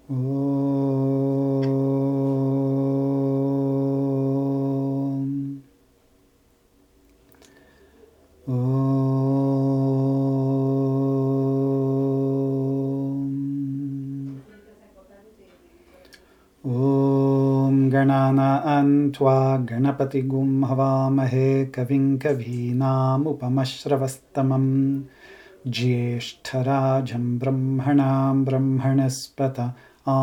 Om. Om. Om Gananaan Tva Ganapatigum Havamahe Kavim Kavinam Upamashravastamam Jyeshtarajam Brahmanam Brahmanaspata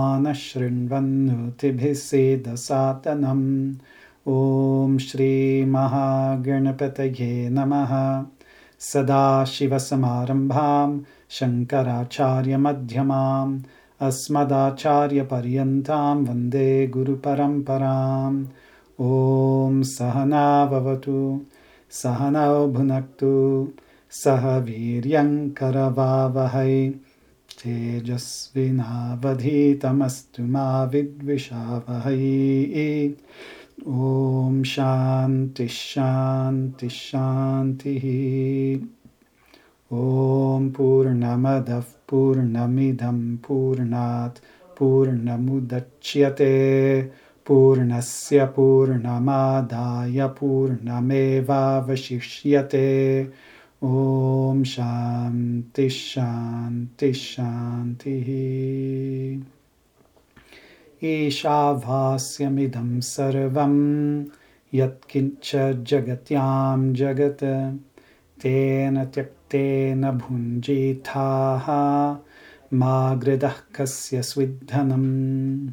Anashrinvannutibhisedasatanam Om Shri Mahaganapataye Namaha Sadashivasamarambham Shankaracharya Madhyamam Asmadacharya Paryantam Vande Guru Paramparam Om Sahana Vavatu Sahana Bhunaktu Saha Viryam Karavavahai Tejasvinavadhitamastu ma vidvishavahai Om Shanti Shanti Shanti Om Purnamadav Purnamidam Purnat Purnamudachyate Purnasya Purnamadaya Purnameva Vashishyate Om Shanti Shanti Shanti Ishavhasyamidam sarvam Yatkincha Jagatyam Jagat Tena Tyaktena Bhunjithaha Magridah Kasya Swidhanam.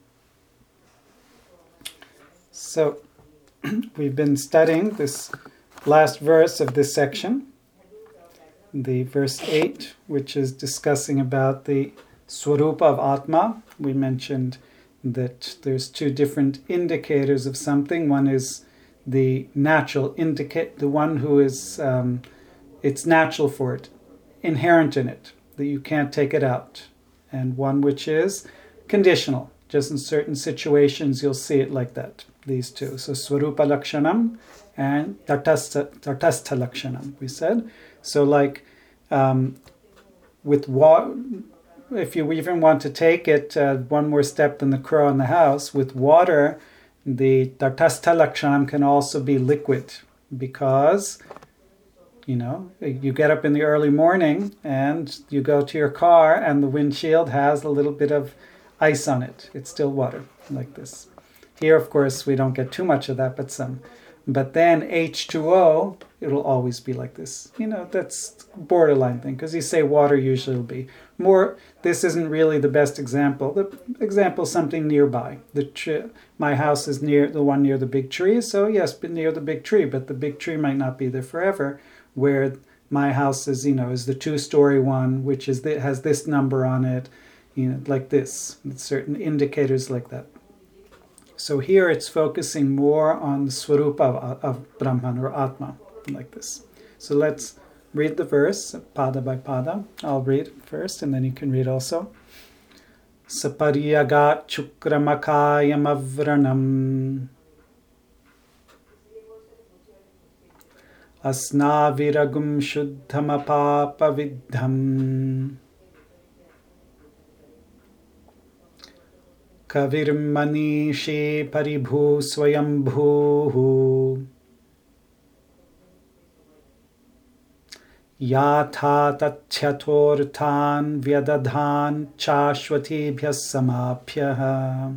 So, we've been studying this last verse of this section, the verse 8, which is discussing about the Swarupa of Atma. We mentioned that there's two different indicators of something. One is the natural indicate, the one who is, it's natural for it, inherent in it, that you can't take it out. And one which is conditional. Just in certain situations you'll see it like that, these two. So Swarupa Lakshanam and Tatastha Lakshanam, we said. So like with water, if you even want to take it one more step than the crow in the house, with water, the Tatastha Lakshanam can also be liquid, because, you know, you get up in the early morning and you go to your car and the windshield has a little bit of ice on it. It's still water, like this. Here, of course, we don't get too much of that, but some. But then H2O, it'll always be like this. You know, that's borderline thing, because you say water usually will be more. This isn't really the best example. The example is something nearby. My house is near the one near the big tree, so yes, but near the big tree, but the big tree might not be there forever. Where my house is, you know, is the 2-story one, which is has this number on it, you know, like this. Certain indicators like that. So here it's focusing more on the Swarupa of Brahman or Atma, like this. So let's read the verse, pada by pada. I'll read first, and then you can read also. Sapariyagat chukramakayam avranam asnaviragum shuddhamapapa vidham Kavirim manishi paribhu swayambhu Yatha tachyatorthan vyadadhan chashvatibhyas samapyah.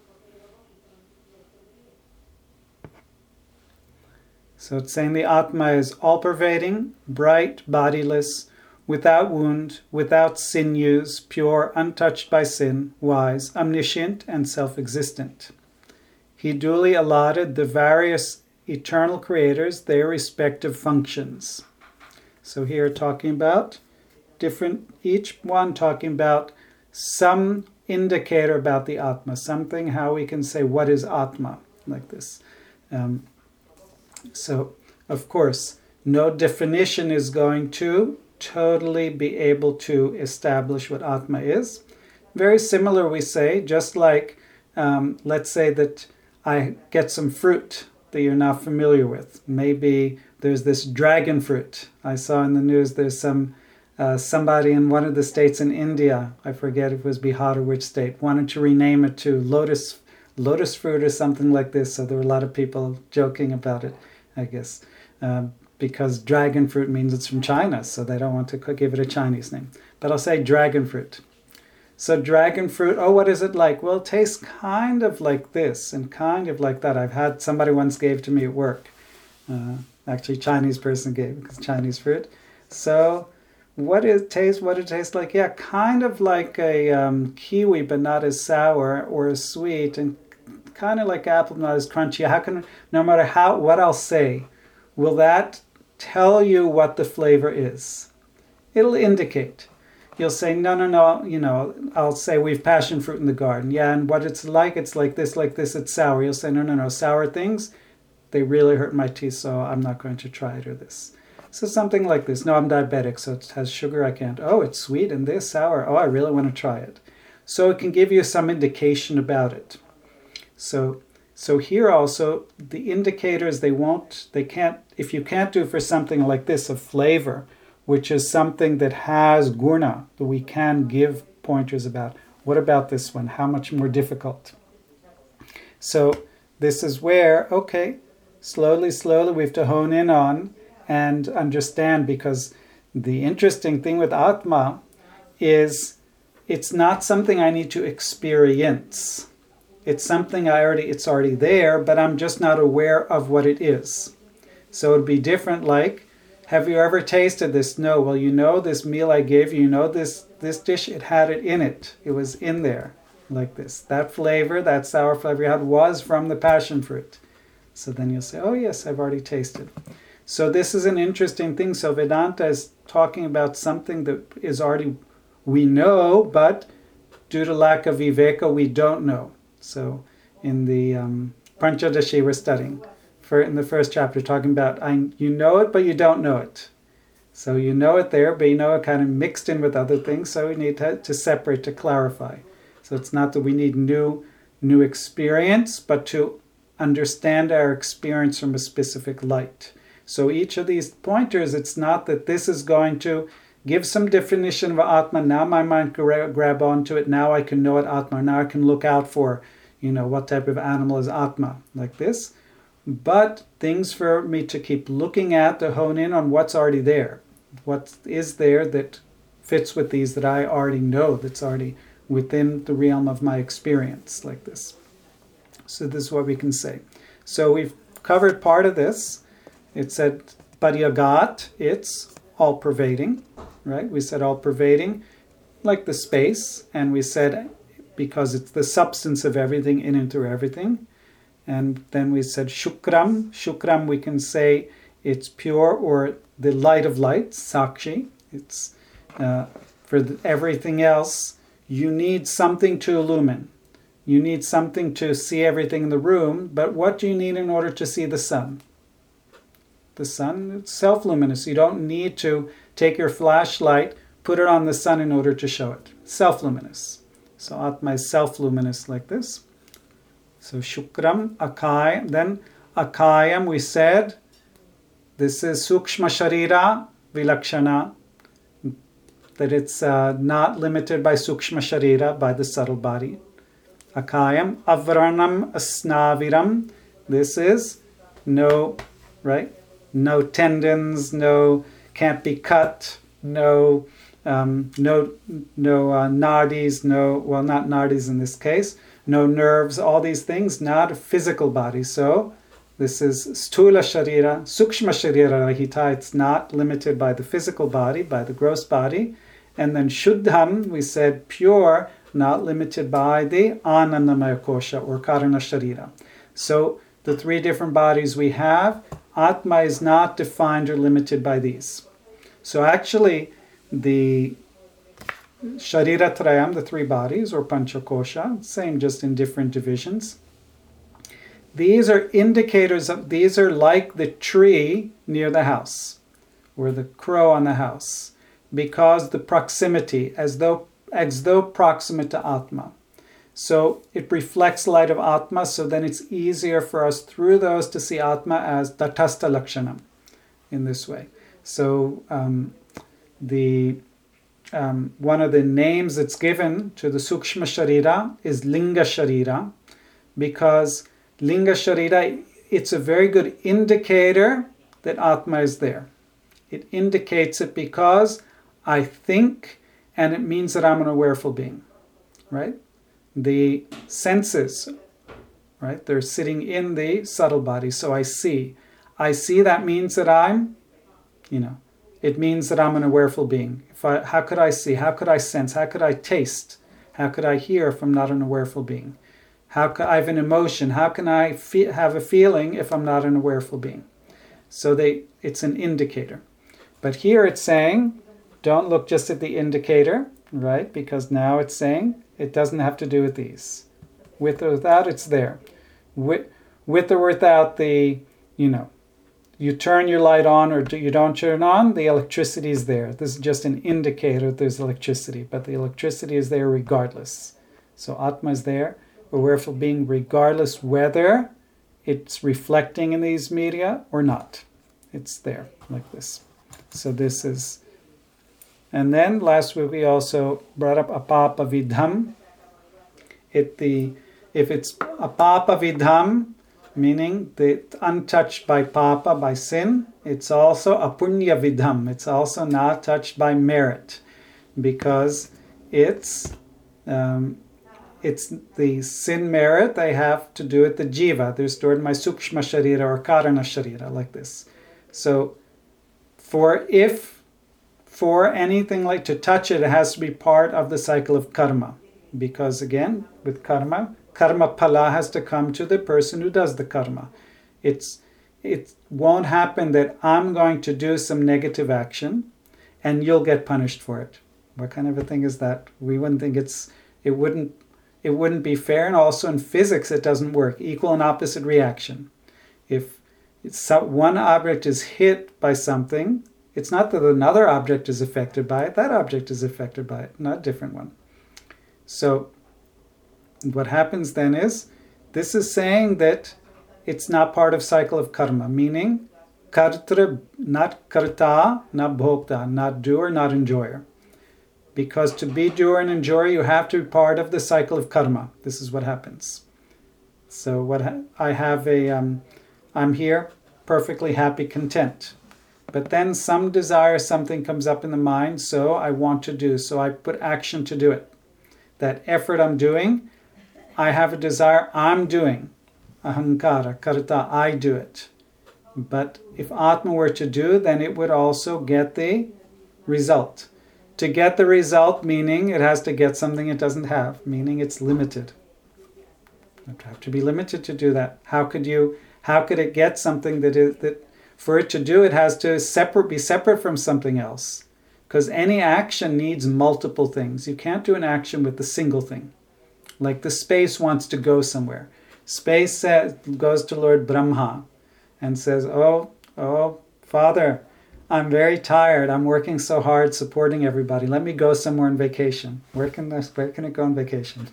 So it's saying the Atma is all-pervading, bright, bodiless, without wound, without sinews, pure, untouched by sin, wise, omniscient, and self-existent. He duly allotted the various eternal creators their respective functions. So here talking about different, each one talking about some indicator about the Atma, something how we can say what is Atma, like this. So, of course, no definition is going to totally be able to establish what Atma is. Very similar, we say, just like, let's say that I get some fruit that you're not familiar with. Maybe there's this dragon fruit. I saw in the news there's some somebody in one of the states in India, I forget if it was Bihar or which state, wanted to rename it to lotus fruit or something like this. So there were a lot of people joking about it, I guess, because dragon fruit means it's from China, so they don't want to give it a Chinese name. But I'll say dragon fruit. So dragon fruit, oh, what is it like? Well, it tastes kind of like this and kind of like that. I've had somebody once gave to me at work. Actually, Chinese person gave because Chinese fruit. So what it tastes like? Yeah, kind of like a kiwi, but not as sour or as sweet, and kind of like apple, not as crunchy. No matter what I'll say, will that tell you what the flavor is? It'll indicate. You'll say, no, I'll say we've passion fruit in the garden. Yeah, and what it's like this, it's sour. You'll say, no, sour things, they really hurt my teeth, so I'm not going to try it, or this. So something like this. No, I'm diabetic, so it has sugar, I can't. Oh, it's sweet and this, sour. Oh, I really want to try it. So it can give you some indication about it. So here also, the indicators, if you can't do for something like this, a flavor, which is something that has guna, that we can give pointers about. What about this one? How much more difficult? So this is where, okay, slowly we have to hone in on and understand, because the interesting thing with Atma is it's not something I need to experience. It's something it's already there, but I'm just not aware of what it is. So it'd be different like, have you ever tasted this? No. Well, this meal I gave you, this dish, it had it in it. It was in there, like this. That flavor, that sour flavor you had was from the passion fruit. So then you'll say, oh yes, I've already tasted. So this is an interesting thing. So Vedanta is talking about something that is already, we know, but due to lack of viveka, we don't know. So in the Panchadashi we're studying, in the first chapter, talking about you know it, but you don't know it. So you know it there, but you know it kind of mixed in with other things. So we need to separate, to clarify. So it's not that we need new experience, but to understand our experience from a specific light. So each of these pointers, it's not that this is going to give some definition of Atma. Now my mind can grab onto it. Now I can know it Atma. Now I can look out for, what type of animal is Atma, like this. But things for me to keep looking at, to hone in on what's already there. What is there that fits with these that I already know, that's already within the realm of my experience, like this. So this is what we can say. So we've covered part of this. It said Padyagat, it's all-pervading, right? We said all-pervading, like the space. And we said because it's the substance of everything, in and through everything. And then we said Shukram. Shukram, we can say it's pure, or the light of light, Sakshi. It's everything else, you need something to illumine. You need something to see everything in the room. But what do you need in order to see the sun? The sun, it's self-luminous. You don't need to take your flashlight, put it on the sun in order to show it. Self-luminous. So Atma is self-luminous, like this. So Shukram, Akayam. Then Akayam, we said, this is Sukshma Sharira Vilakshana, that it's not limited by Sukshma Sharira, by the subtle body. Akayam, Avranam Asnaviram, this is no tendons, can't be cut, no nadis, not nadis in this case, no nerves, all these things, not a physical body. So this is Stula Sharira, Sukshma Sharira Rahita, it's not limited by the physical body, by the gross body. And then Shuddham, we said pure, not limited by the Anandamaya Kosha or Karana Sharira. So the three different bodies we have, Atma is not defined or limited by these. So actually, the Sharira Trayam, the three bodies, or Panchakosha, same, just in different divisions. These are indicators these are like the tree near the house, or the crow on the house, because the proximity, as though proximate to Atma. So it reflects light of Atma, so then it's easier for us through those to see Atma as Tatastha Lakshanam in this way. So the one of the names that's given to the Sukshma Sharira is Linga Sharira, because Linga Sharira, it's a very good indicator that Atma is there. It indicates it because I think, and it means that I'm an awareful being, right? The senses, right? They're sitting in the subtle body, so I see. I see, that means that I'm, it means that I'm an awareful being. How could I see? How could I sense? How could I taste? How could I hear if I'm not an awareful being? How could I have an emotion? How can I have a feeling if I'm not an awareful being? So it's an indicator. But here it's saying, don't look just at the indicator, right? Because now it's saying it doesn't have to do with these. With or without, it's there. With or without the, you turn your light on or you don't turn on, the electricity is there. This is just an indicator that there's electricity, but the electricity is there regardless. So Atma is there, awareful being, regardless whether it's reflecting in these media or not. It's there, like this. So this is... And then last week we also brought up apapa vidham. If it's apapa vidham, meaning that untouched by papa, by sin, it's also apunya vidham. It's also not touched by merit, because it's the sin merit they have to do with the jiva. They're stored in my sukshma sharira or karana sharira, like this. So for anything like to touch it, it has to be part of the cycle of karma. Because again, with karma pala has to come to the person who does the karma. It won't happen that I'm going to do some negative action and you'll get punished for it. What kind of a thing is that? We wouldn't think it wouldn't be fair, and also in physics it doesn't work. Equal and opposite reaction. If one object is hit by something, it's not that another object is affected by it, that object is affected by it, not a different one. So what happens then is, this is saying that it's not part of cycle of karma, meaning kartra, not karta, not bhokta, not doer, not enjoyer. Because to be doer and enjoyer, you have to be part of the cycle of karma. This is what happens. So I'm here, perfectly happy, content. But then some desire, something comes up in the mind, so I want to do, so I put action to do it. That effort I'm doing, I have a desire, I'm doing. Ahankara, karta, I do it. But if Atma were to do, then it would also get the result. To get the result, meaning it has to get something it doesn't have, meaning it's limited. You have to be limited to do that. How could it get something that for it to do, it has to be separate from something else? Because any action needs multiple things. You can't do an action with a single thing. Like the space wants to go somewhere. Space goes to Lord Brahma and says, oh, Father, I'm very tired. I'm working so hard supporting everybody. Let me go somewhere on vacation. Where can it go on vacation?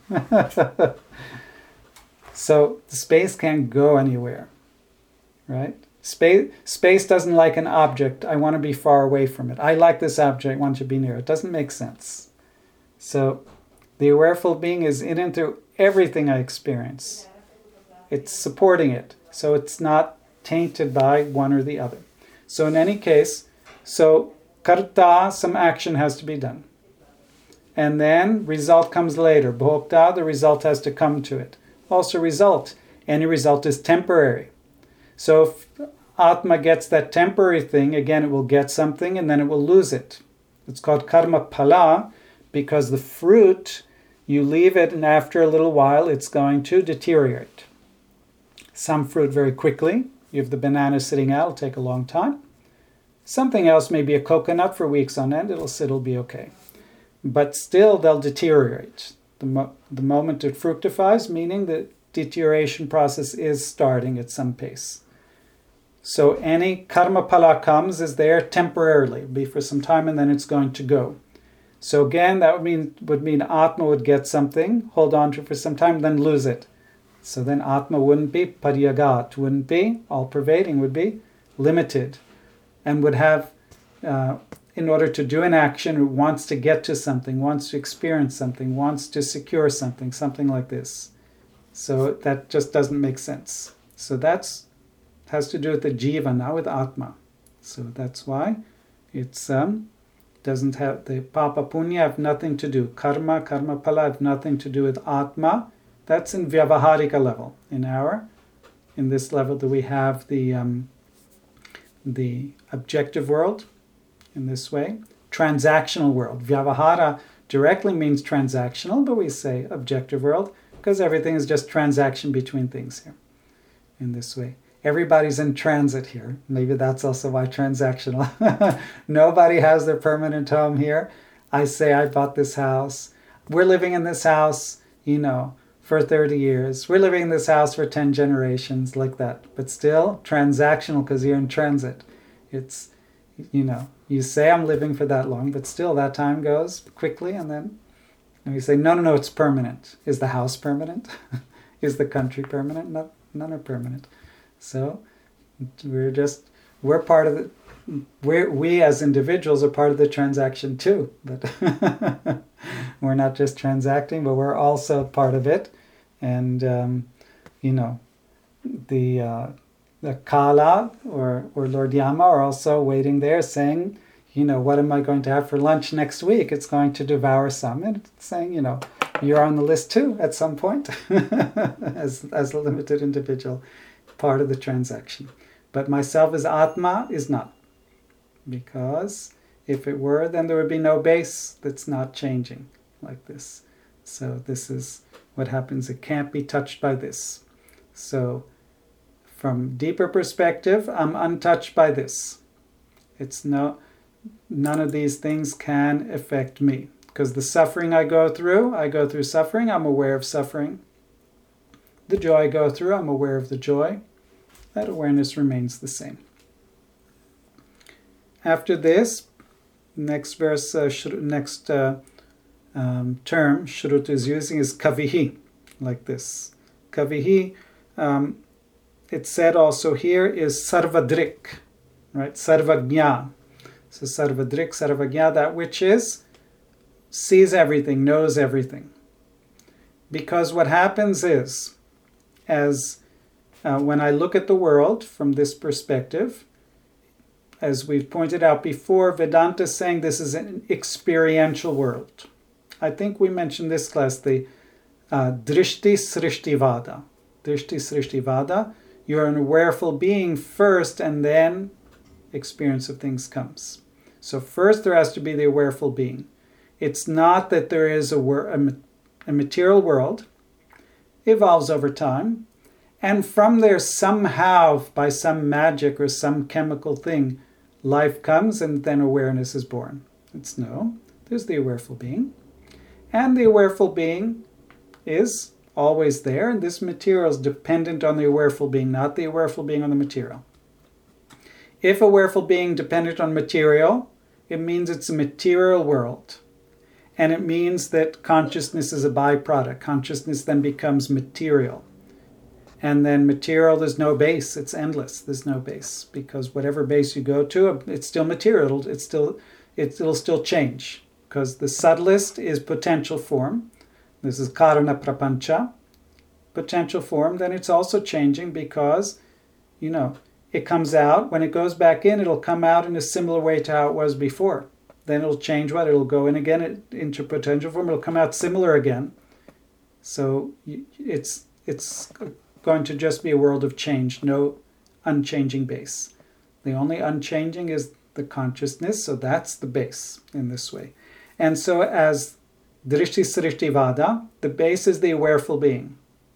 So the space can't go anywhere, right? Space doesn't like an object. I want to be far away from it. I like this object. I want to be near it. It doesn't make sense. So the awareful being is in and through everything I experience. It's supporting it. So it's not tainted by one or the other. So in any case, karta, some action has to be done. And then result comes later. Bhokta, the result has to come to it. Also result. Any result is temporary. So if Atma gets that temporary thing, again it will get something and then it will lose it. It's called karma pala, because the fruit, you leave it and after a little while it's going to deteriorate. Some fruit very quickly. You have the banana sitting out, it'll take a long time. Something else, maybe a coconut for weeks on end, it'll be okay. But still they'll deteriorate. The moment it fructifies, meaning the deterioration process is starting at some pace. So any karma pala comes is there temporarily, be for some time, and then it's going to go. So again, that would mean Atma would get something, hold on to it for some time, then lose it. So then Atma wouldn't be paryagat, wouldn't be all-pervading, would be limited, and would have in order to do an action, it wants to get to something, wants to experience something, wants to secure something, something like this. So that just doesn't make sense. So that has to do with the jiva, not with atma. So that's why it's doesn't have the papa punya have nothing to do. Karma pala have nothing to do with atma. That's in vyavaharika level. In this level that we have the objective world in this way. Transactional world. Vyavahara directly means transactional, but we say objective world because everything is just transaction between things here in this way. Everybody's in transit here. Maybe that's also why transactional. Nobody has their permanent home here. I say I bought this house. We're living in this house, for 30 years. We're living in this house for 10 generations, like that. But still transactional because you're in transit. It's, you say I'm living for that long, but still that time goes quickly and we say, no, it's permanent. Is the house permanent? Is the country permanent? No, none are permanent. So we're part of the, we as individuals are part of the transaction too. But we're not just transacting, but we're also part of it. And, the Kala or Lord Yama are also waiting there saying, what am I going to have for lunch next week? It's going to devour some. And it's saying, you're on the list too at some point as a limited individual, part of the transaction. But myself as Atma is not. Because if it were, then there would be no base that's not changing like this. So this is what happens. It can't be touched by this. So from deeper perspective, I'm untouched by this. None of these things can affect me. Because the suffering I go through suffering, I'm aware of suffering. The joy I go through, I'm aware of the joy. That awareness remains the same. After this, next verse, term Shruta is using is kavihi, like this. Kavihi, it's said also here, is sarvadrik, right? Sarvagnya. So sarvadrik, sarvagnya, that which sees everything, knows everything. Because what happens is, when I look at the world from this perspective, as we've pointed out before, Vedanta is saying this is an experiential world. I think we mentioned this class, the Drishti Srishtivada. Drishti Srishtivada, you're an awareful being first, and then experience of things comes. So first there has to be the awareful being. It's not that there is a material world, evolves over time, and from there somehow, by some magic or some chemical thing, life comes and then awareness is born. There's the awareful being. And the awareful being is always there, and this material is dependent on the awareful being, not the awareful being on the material. If awareful being dependent on material, it means it's a material world. And it means that consciousness is a byproduct. Consciousness then becomes material. And then material, there's no base. It's endless. There's no base. Because whatever base you go to, it's still material. It'll still change. Because the subtlest is potential form. This is karana prapancha. Potential form. Then it's also changing because, it comes out. When it goes back in, it'll come out in a similar way to how it was before. Then it'll change what? It'll go in again into potential form. It'll come out similar again. So it's going to just be a world of change, no unchanging base. The only unchanging is the consciousness, so that's the base in this way. And so as Drishti Srishtivada, the base is the awareful being.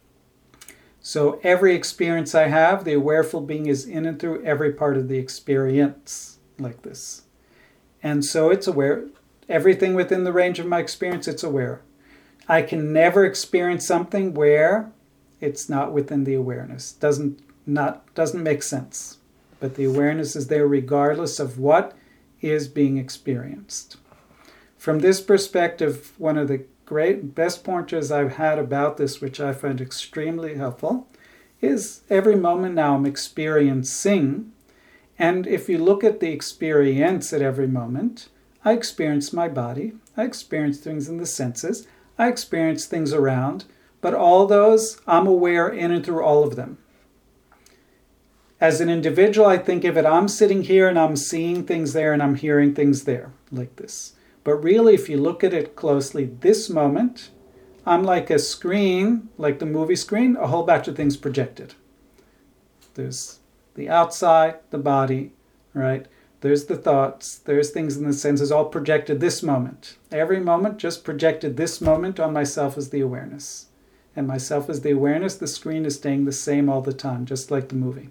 So every experience I have, the awareful being is in and through every part of the experience, like this. And so it's aware. Everything within the range of my experience, it's aware. I can never experience something where it's not within the awareness. Doesn't make sense. But the awareness is there regardless of what is being experienced. From this perspective, one of the best pointers I've had about this, which I find extremely helpful, is every moment now I'm experiencing. And if you look at the experience at every moment, I experience my body, I experience things in the senses, I experience things around, but all those, I'm aware in and through all of them. As an individual, I think of it, I'm sitting here and I'm seeing things there and I'm hearing things there, like this. But really, if you look at it closely, this moment, I'm like a screen, like the movie screen, a whole batch of things projected. There's the outside, the body, right? There's the thoughts, there's things in the senses, all projected this moment. Every moment just projected this moment on myself as the awareness. And myself as the awareness, the screen is staying the same all the time, just like the movie.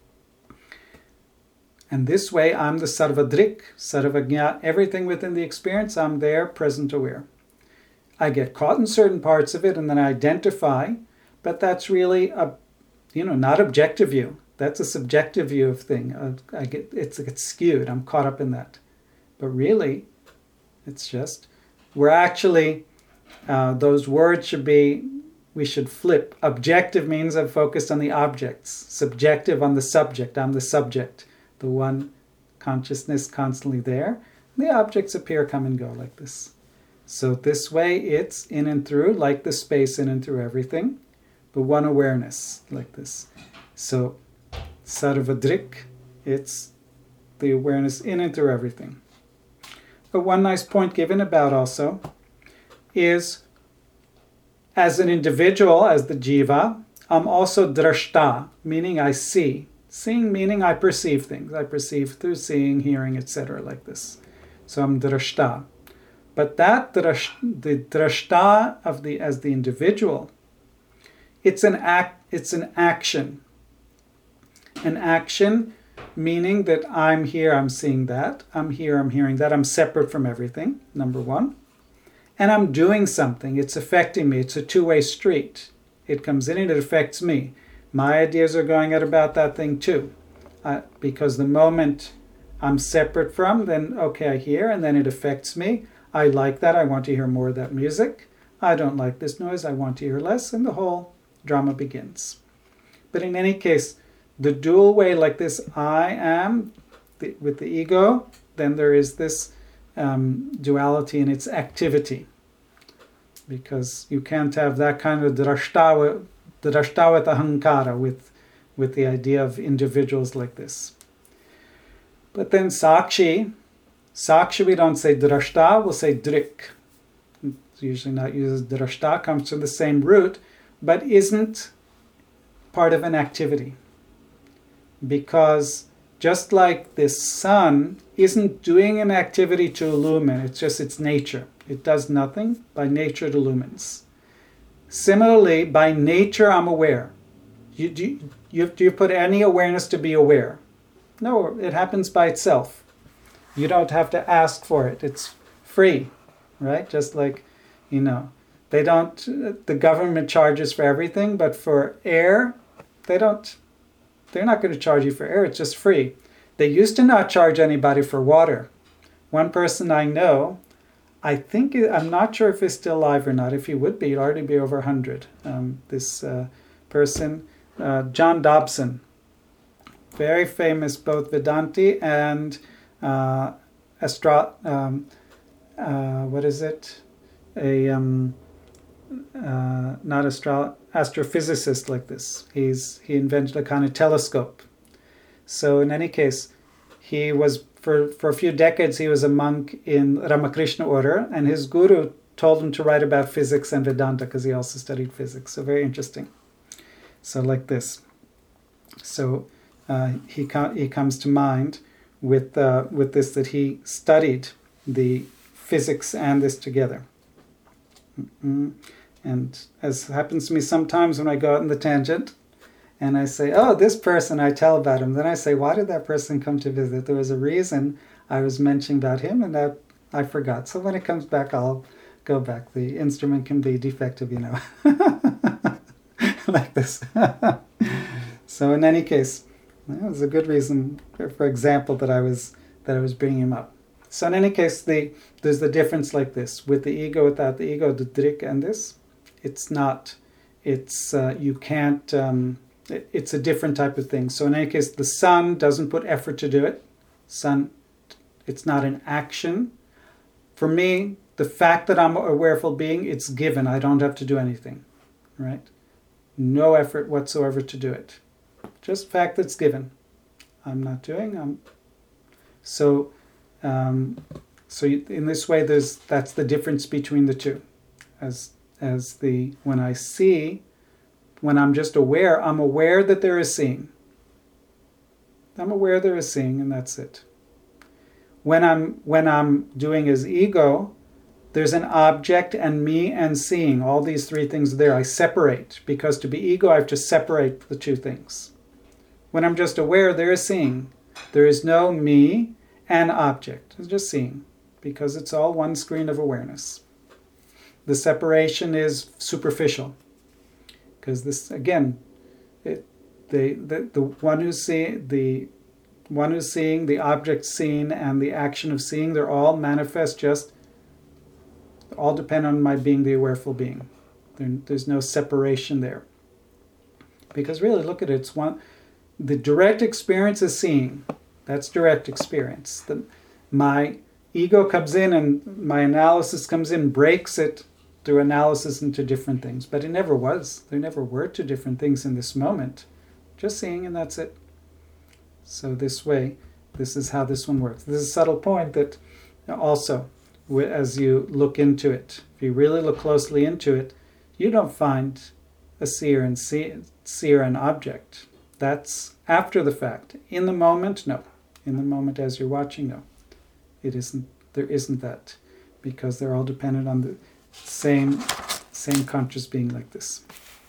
And this way, I'm the sarvadrik, sarvajna, everything within the experience, I'm there, present, aware. I get caught in certain parts of it and then I identify, but that's really not objective view. That's a subjective view of thing. It's skewed. I'm caught up in that. But really, it's just, we're actually, those words should be, we should flip. Objective means I'm focused on the objects. Subjective on the subject. I'm the subject. The one consciousness constantly there. The objects appear, come and go like this. So this way it's in and through, like the space in and through everything. But one awareness, like this. So sarvadrik, it's the awareness in and through everything. But one nice point given about also is, as an individual, as the jiva, I'm also drashta, meaning I see. Seeing meaning I perceive things. I perceive through seeing, hearing, etc. like this. So I'm drashta. But that the drashta as the individual, it's an action. An action meaning that I'm here, I'm seeing that. I'm here, I'm hearing that. I'm separate from everything, number one. And I'm doing something. It's affecting me. It's a two-way street. It comes in and it affects me. My ideas are going out about that thing too. Because the moment I'm separate from, then okay, I hear, and then it affects me. I like that. I want to hear more of that music. I don't like this noise. I want to hear less. And the whole drama begins. But in any case, the dual way like this, I am, with the ego, then there is this duality in its activity. Because you can't have that kind of drashta with ahankara, with the idea of individuals like this. But then sakshi we don't say drashta, we'll say drik. It's usually not used as drashta, comes from the same root, but isn't part of an activity. Because just like this sun isn't doing an activity to illumine, it's just its nature. It does nothing. By nature it illumines. Similarly, by nature I'm aware. Do you put any awareness to be aware? No, it happens by itself. You don't have to ask for it. It's free, right? Just like, they don't, the government charges for everything, but for air, they're not going to charge you for air. It's just free. They used to not charge anybody for water. One person I know, I'm not sure if he's still alive or not. If he would be, he'd already be over 100. This person, John Dobson, very famous, both Vedanti and astrophysicist like this. He invented a kind of telescope. So in any case, he was for a few decades he was a monk in Ramakrishna order, and his guru told him to write about physics and Vedanta because he also studied physics. So very interesting. So like this. So he comes to mind with this, that he studied the physics and this together. And as happens to me sometimes when I go out in the tangent and I say, oh, this person, I tell about him. Then I say, why did that person come to visit? There was a reason I was mentioning about him and that I forgot. So when it comes back, I'll go back. The instrument can be defective, like this. So in any case, it was a good reason, for example, that I was bringing him up. So in any case, there's the difference like this. With the ego, without the ego, the drik and this, it's not, you can't, it's a different type of thing. So in any case, the sun doesn't put effort to do it. Sun, it's not an action. For me, the fact that I'm a awareful being, it's given. I don't have to do anything, right? No effort whatsoever to do it. Just fact that's given. I'm not doing. So in this way, that's the difference between the two. When I see, when I'm just aware, I'm aware that there is seeing. I'm aware there is seeing, and that's it. When I'm doing as ego, there's an object and me and seeing. All these three things are there. I separate, because to be ego, I have to separate the two things. When I'm just aware, there is seeing. There is no me and object. It's just seeing, because it's all one screen of awareness. The separation is superficial, because this, again, the one who's seeing, the object seen, and the action of seeing, they're all manifest, all depend on my being the awareful being. There's no separation there. Because really, look at it, the direct experience is seeing. That's direct experience. My ego comes in and my analysis comes in, breaks it through analysis into different things. But it never was. There never were two different things in this moment. Just seeing, and that's it. So this way, this is how this one works. This is a subtle point that also, as you look into it, if you really look closely into it, you don't find a seer and object. That's after the fact. In the moment, no. In the moment as you're watching, no. It isn't. There isn't that, because they're all dependent on the same conscious being like this.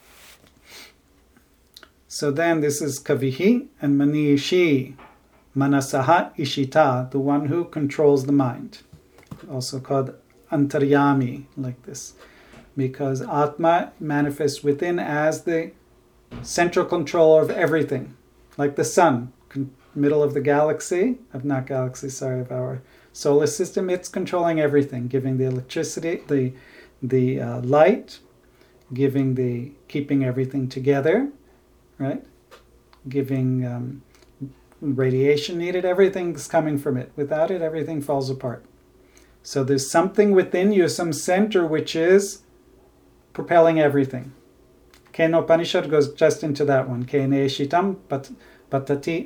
So then this is Kavihi and Manishi, Manasaha Ishita, the one who controls the mind. Also called Antaryami, like this. Because Atma manifests within as the central controller of everything. Like the sun, middle of the galaxy, of our solar system, it's controlling everything, giving the electricity, the light, keeping everything together, right? Giving radiation needed, everything's coming from it. Without it, everything falls apart. So there's something within you, some center, which is propelling everything. Kenopanishad goes just into that one. Keneshitam patati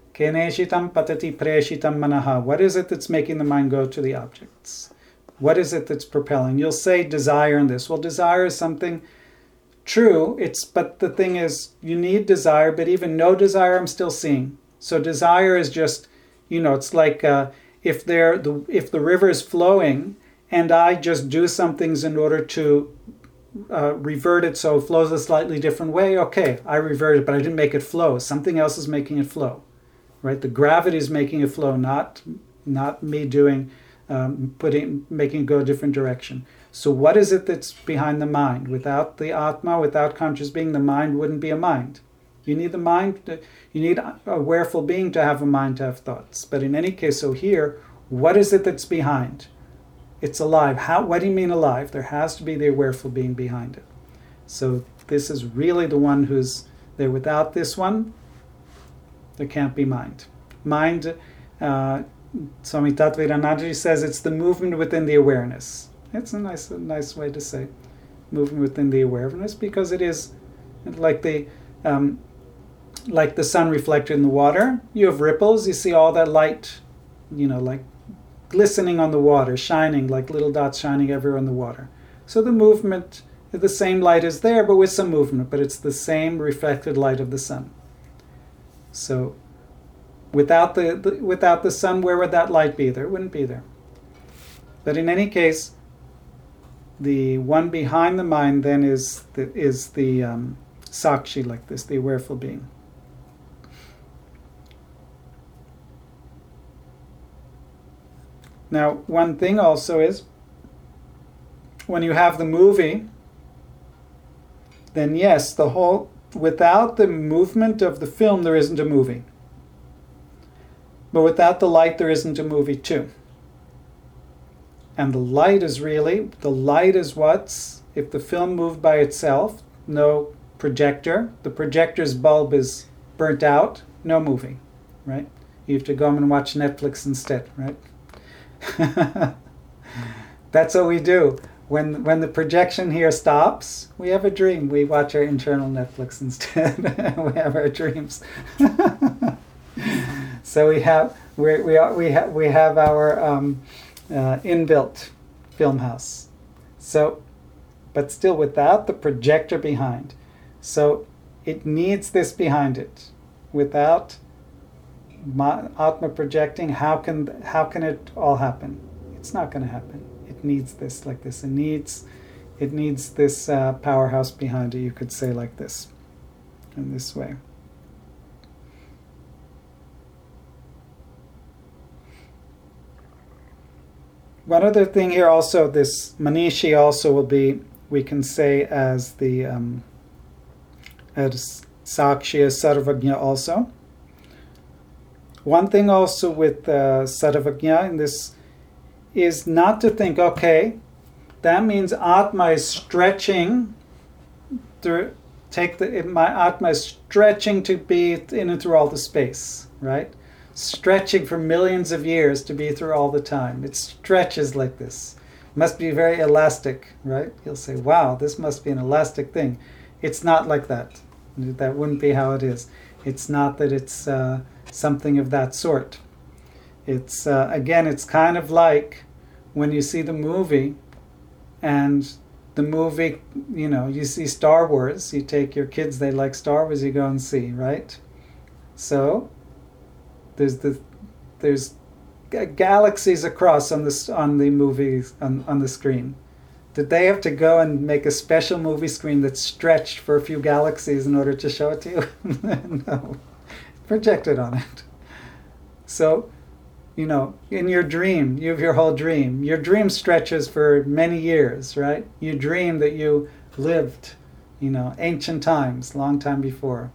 preshitam manaha. What is it that's making the mind go to the objects? What is it that's propelling? You'll say desire in this. Well, desire is something true. But the thing is, you need desire, but even no desire, I'm still seeing. So desire is just, it's like if the river is flowing and I just do some things in order to revert it so it flows a slightly different way, okay, I revert it, but I didn't make it flow. Something else is making it flow, right? The gravity is making it flow, not me doing, making it go a different direction. So what is it that's behind the mind? Without the Atma, without conscious being, the mind wouldn't be a mind. You need the mind, you need a awareful being to have a mind, to have thoughts. But in any case, so here, what is it that's behind? It's alive. What do you mean alive? There has to be the awareful being behind it. So this is really the one who's there. Without this one, there can't be mind. Mind, Swami Tattva says, it's the movement within the awareness. It's a nice way to say movement within the awareness, because it is like the sun reflected in the water. You have ripples. You see all that light, like glistening on the water, shining like little dots shining everywhere in the water. So the movement, the same light is there, but with some movement, but it's the same reflected light of the sun. So without the sun, where would that light be? There wouldn't be there. But in any case, the one behind the mind then is the sakshi, like this, the awareful being. Now, one thing also is, when you have the movie, then yes, without the movement of the film, there isn't a movie. But without the light, there isn't a movie too. And the light is what's, if the film moved by itself, no projector, the projector's bulb is burnt out, no movie, right? You have to go home and watch Netflix instead, right? That's what we do. When the projection here stops, we have a dream. We watch our internal Netflix instead. We have our dreams. So we have we have our inbuilt film house. So, but still without the projector behind. So it needs this behind it. Without Atma projecting, how can it all happen? It's not going to happen. It needs this like this. It needs this powerhouse behind it. You could say like this, in this way. One other thing here also, this Manishi also will be, we can say as the as Sakshi, as Sarvagnya also. One thing also with Sarvagnya in this is not to think, okay, that means Atma is stretching through, my Atma is stretching to be in and through all the space, right? Stretching for millions of years to be through all the time. It stretches like this. It must be very elastic, right? You'll say, wow, this must be an elastic thing. It's not like that. That wouldn't be how it is. It's not that it's something of that sort. It's, again, it's kind of like when you see the movie, and the movie, you see Star Wars, you take your kids, they like Star Wars, you go and see, right? So, there's galaxies across on the movies on the screen. Did they have to go and make a special movie screen that's stretched for a few galaxies in order to show it to you? No, projected on it. So, in your dream, you have your whole dream. Your dream stretches for many years, right? You dream that you lived, ancient times, long time before,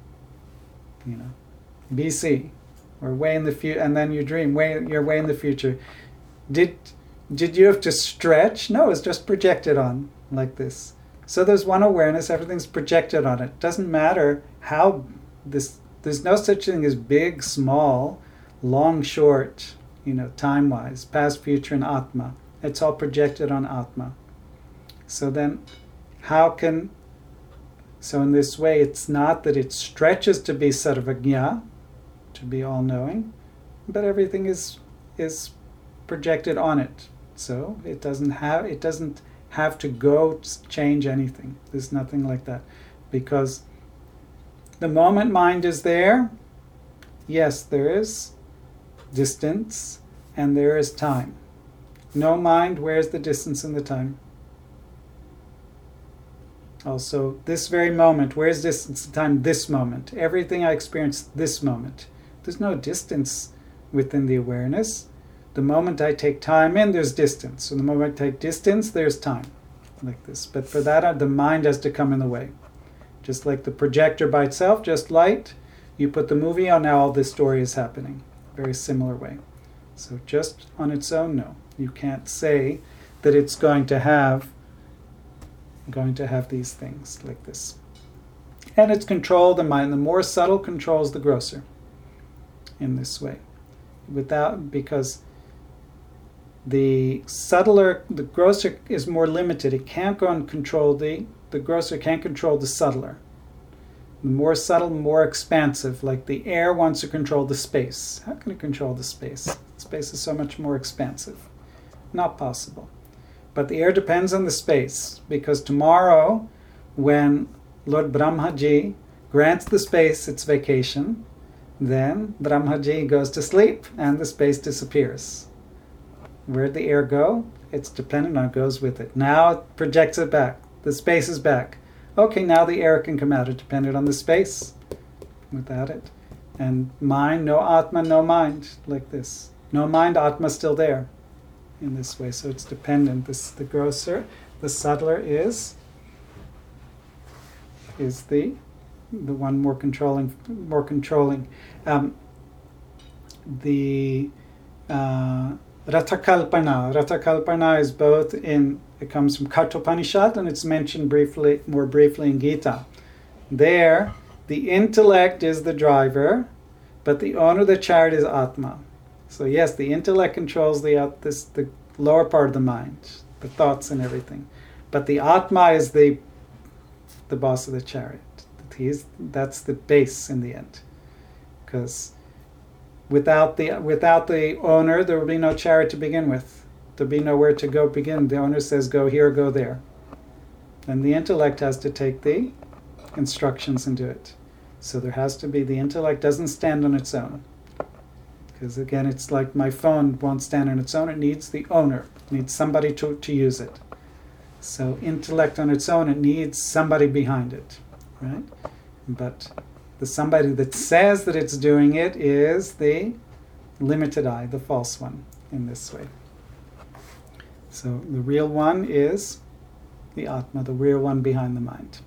BC, or way in the future, and then you dream, you're way in the future. Did you have to stretch? No, it's just projected on, like this. So there's one awareness, everything's projected on it. Doesn't matter how there's no such thing as big, small, long, short, time-wise, past, future, and Atma. It's all projected on Atma. So then, so in this way, it's not that it stretches to be Sarvagnya, to be all-knowing, but everything is projected on it. So it doesn't have to go change anything. There's nothing like that. Because the moment mind is there, yes, there is distance and there is time. No mind, where's the distance and the time? Also, this very moment, where's distance and time? This moment. Everything I experience this moment. There's no distance within the awareness. The moment I take time in, there's distance. So the moment I take distance, there's time. Like this. But for that, the mind has to come in the way. Just like the projector by itself, just light. You put the movie on, now all this story is happening. Very similar way. So just on its own, no. You can't say that it's going to have these things like this. And it's controlled, the mind, the more subtle controls the grosser in this way. Because the subtler, the grosser is more limited. It can't go and control the grosser can't control the subtler. The more subtle, more expansive, like the air wants to control the space. How can it control the space? Space is so much more expansive. Not possible. But the air depends on the space, because tomorrow, when Lord Brahmaji grants the space its vacation, then Brahmaji goes to sleep and the space disappears. Where'd the air go? It's dependent on it, goes with it. Now it projects it back. The space is back. Okay, now the air can come out. It depended on the space. Without it. And mind, no Atma, no mind. Like this. No mind, Atma still there. In this way. So it's dependent. The grosser, the subtler is the one more controlling. Ratakalpana is both in, it comes from Kathopanishad and it's mentioned more briefly in Gita. There, the intellect is the driver, but the owner of the chariot is Atma. So yes, the intellect controls the lower part of the mind, the thoughts and everything. But the Atma is the boss of the chariot. That's the base in the end. Because without the owner, there will be no chariot to begin with. There'll be nowhere to go begin. The owner says, go here, go there. And the intellect has to take the instructions and do it. So there has to be, the intellect doesn't stand on its own. Because again, it's like my phone won't stand on its own. It needs the owner. It needs somebody to use it. So intellect on its own, it needs somebody behind it. Right? But the somebody that says that it's doing it is the limited I, the false one, in this way. So the real one is the Atma, the real one behind the mind.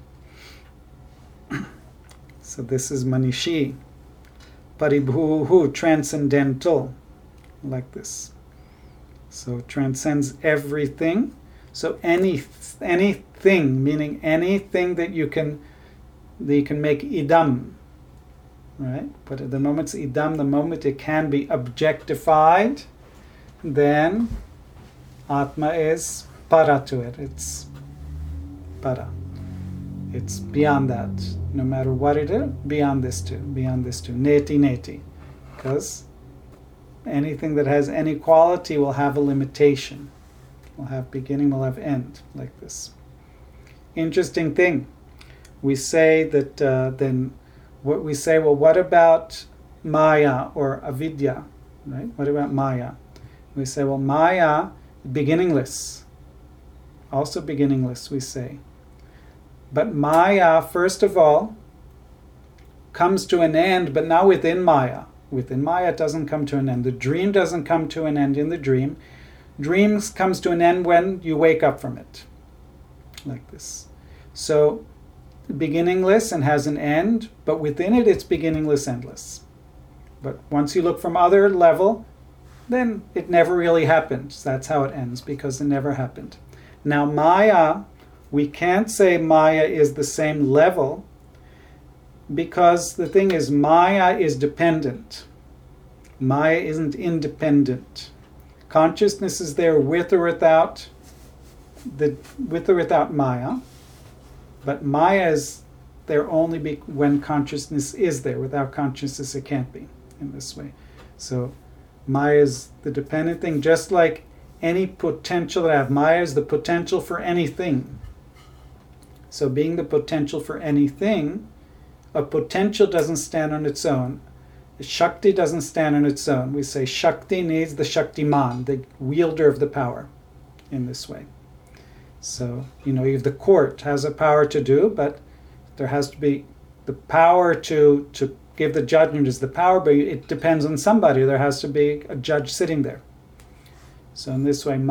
So this is Manishi. Paribhuhu, transcendental, like this. So transcends everything. So anything, meaning anything that you can make idam, right? But at the moment it's idam, the moment it can be objectified, then Atma is para to it. It's para. It's beyond that. No matter what it is, beyond this too. Neti neti. Because anything that has any quality will have a limitation. Will have beginning, will have end, like this. Interesting thing. We say that then what we say, well, what about Maya or avidya, right? What about Maya? We say, well, Maya, beginningless. Also beginningless, we say. But Maya, first of all, comes to an end, but not within Maya. Within Maya, it doesn't come to an end. The dream doesn't come to an end in the dream. Dreams comes to an end when you wake up from it. Like this. So, beginningless and has an end, but within it, it's beginningless, endless. But once you look from other level, then it never really happened. That's how it ends, because it never happened. Now, Maya, we can't say Maya is the same level, because the thing is, Maya is dependent. Maya isn't independent. Consciousness is there with or without Maya, but Maya is there only when consciousness is there. Without consciousness, it can't be in this way. So Maya is the dependent thing, just like any potential that I have. Maya is the potential for anything. So being the potential for anything, a potential doesn't stand on its own. Shakti doesn't stand on its own. We say Shakti needs the Shaktiman, the wielder of the power, in this way. So, if the court has a power to do, but there has to be the power to give the judgment is the power, but it depends on somebody. There has to be a judge sitting there. So in this way,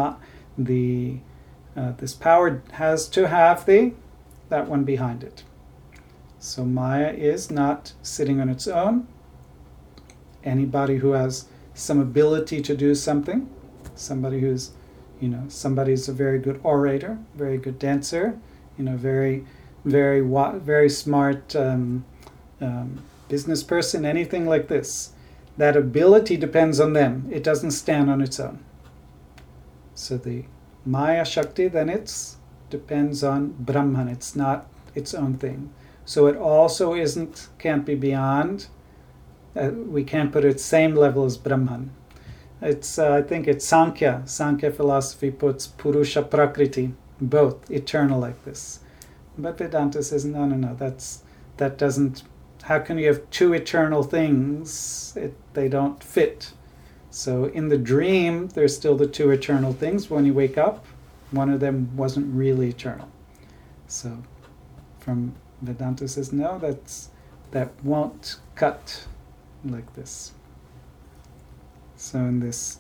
this power has to have that one behind it. So Maya is not sitting on its own. Anybody who has some ability to do something, somebody who's, somebody's a very good orator, very good dancer, very, very, very smart business person, anything like this. That ability depends on them. It doesn't stand on its own. So the Maya Shakti, then depends on Brahman. It's not its own thing. So it also can't be beyond. We can't put it same level as Brahman. I think it's Sankhya. Sankhya philosophy puts Purusha Prakriti, both eternal like this. But Vedanta says no. That doesn't. How can you have two eternal things? They don't fit. So in the dream, there's still the two eternal things. When you wake up, one of them wasn't really eternal. So from Vedanta says no, that won't cut like this. So in this,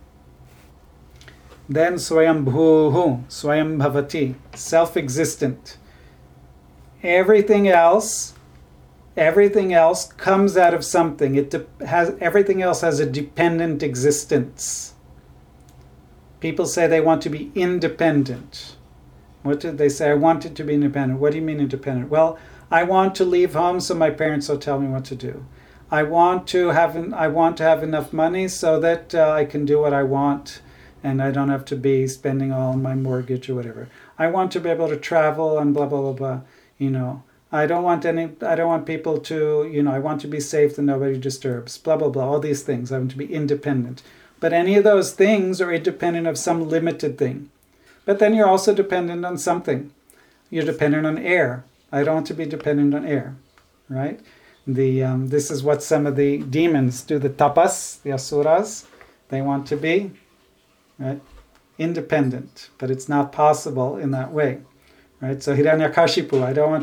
then Swayambhuhu, Swayambhavati, self-existent. Everything else comes out of something. Everything else has a dependent existence. People say they want to be independent. What did they say? I wanted to be independent. What do you mean independent? Well, I want to leave home so my parents will tell me what to do. I want to have enough money so that I can do what I want. and I don't have to be spending all my mortgage or whatever. I want to be able to travel and blah blah blah blah. You know, I don't want people to, you know, I want to be safe that nobody disturbs. Blah blah blah. All these things. I want to be independent. But any of those things are independent of some limited thing. But then you're also dependent on something. You're dependent on air. I don't want to be dependent on air, right? This is what some of the demons do. The tapas, the asuras, they want to be, right, independent, but it's not possible in that way, right? So Hiranyakashipu, I don't want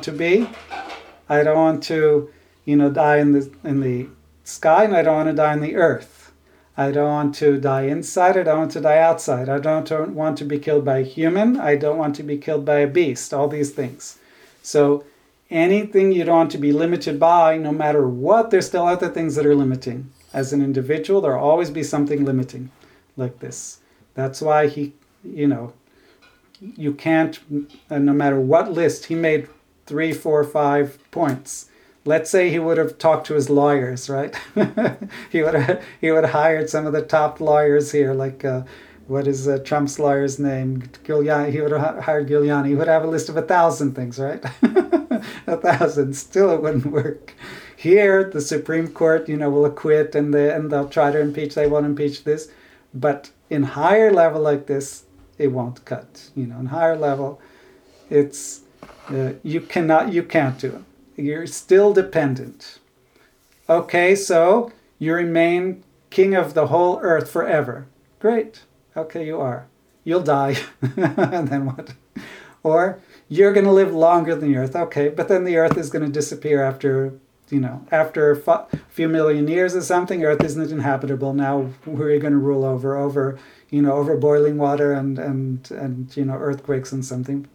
to, you know, die in the sky, and I don't want to die in the earth. I don't want to die inside. I don't want to die outside. I don't want to be killed by a human. I don't want to be killed by a beast. All these things. So anything you don't want to be limited by, no matter what, there's still other things that are limiting. As an individual, there'll always be something limiting like this. That's why he, you know, you can't, no matter what list, he made 3, 4, 5 points. Let's say he would have talked to his lawyers, right? he would have hired some of the top lawyers here, like what is Trump's lawyer's name? Giuliani. He would have hired Giuliani. He would have a list of 1,000 things, right? 1,000. Still, it wouldn't work. Here, the Supreme Court, you know, will acquit, and they'll try to impeach. They won't impeach this, but in higher level like this, it won't cut. You know, in higher level, it's you can't do it. You're still dependent. Okay, so you remain king of the whole earth forever. Great. Okay, you are. You'll die. And then what? Or you're going to live longer than the earth. Okay, but then the earth is going to disappear after, you know, after a few million years or something. Earth isn't inhabitable. Now who are you going to rule over, you know, over boiling water and you know, earthquakes and something.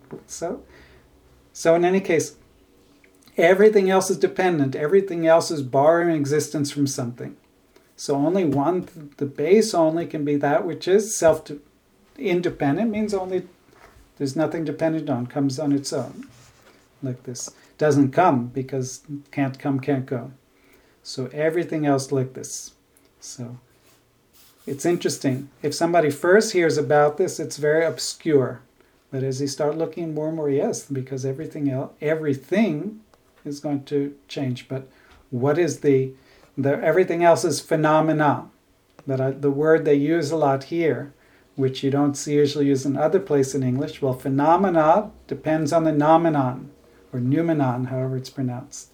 So in any case, everything else is dependent. Everything else is borrowing existence from something. So only one, the base only can be that which is self-independent, means only there's nothing dependent on, comes on its own. Like this. Doesn't come because can't come, can't go. So everything else like this. So it's interesting. If somebody first hears about this, it's very obscure. But as you start looking more and more, yes, because everything is going to change. But what is the everything else is phenomena. But the word they use a lot here, which you don't see usually used in other places in English, well, phenomena depends on the nomenon, or noumenon, however it's pronounced.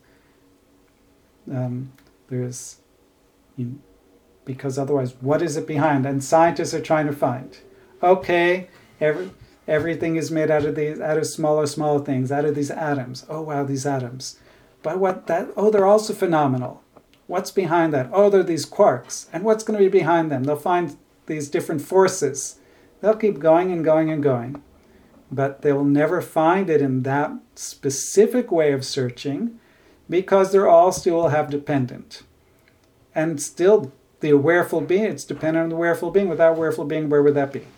Because otherwise, what is it behind? And scientists are trying to find. Okay, everything is made out of smaller things, out of these atoms. Oh wow, these atoms. But they're also phenomenal. What's behind that? Oh, they're these quarks. And what's going to be behind them? They'll find these different forces. They'll keep going and going and going. But they will never find it in that specific way of searching, because they're all still have dependent. And still, the awareful being, it's dependent on the awareful being. Without awareful being, where would that be?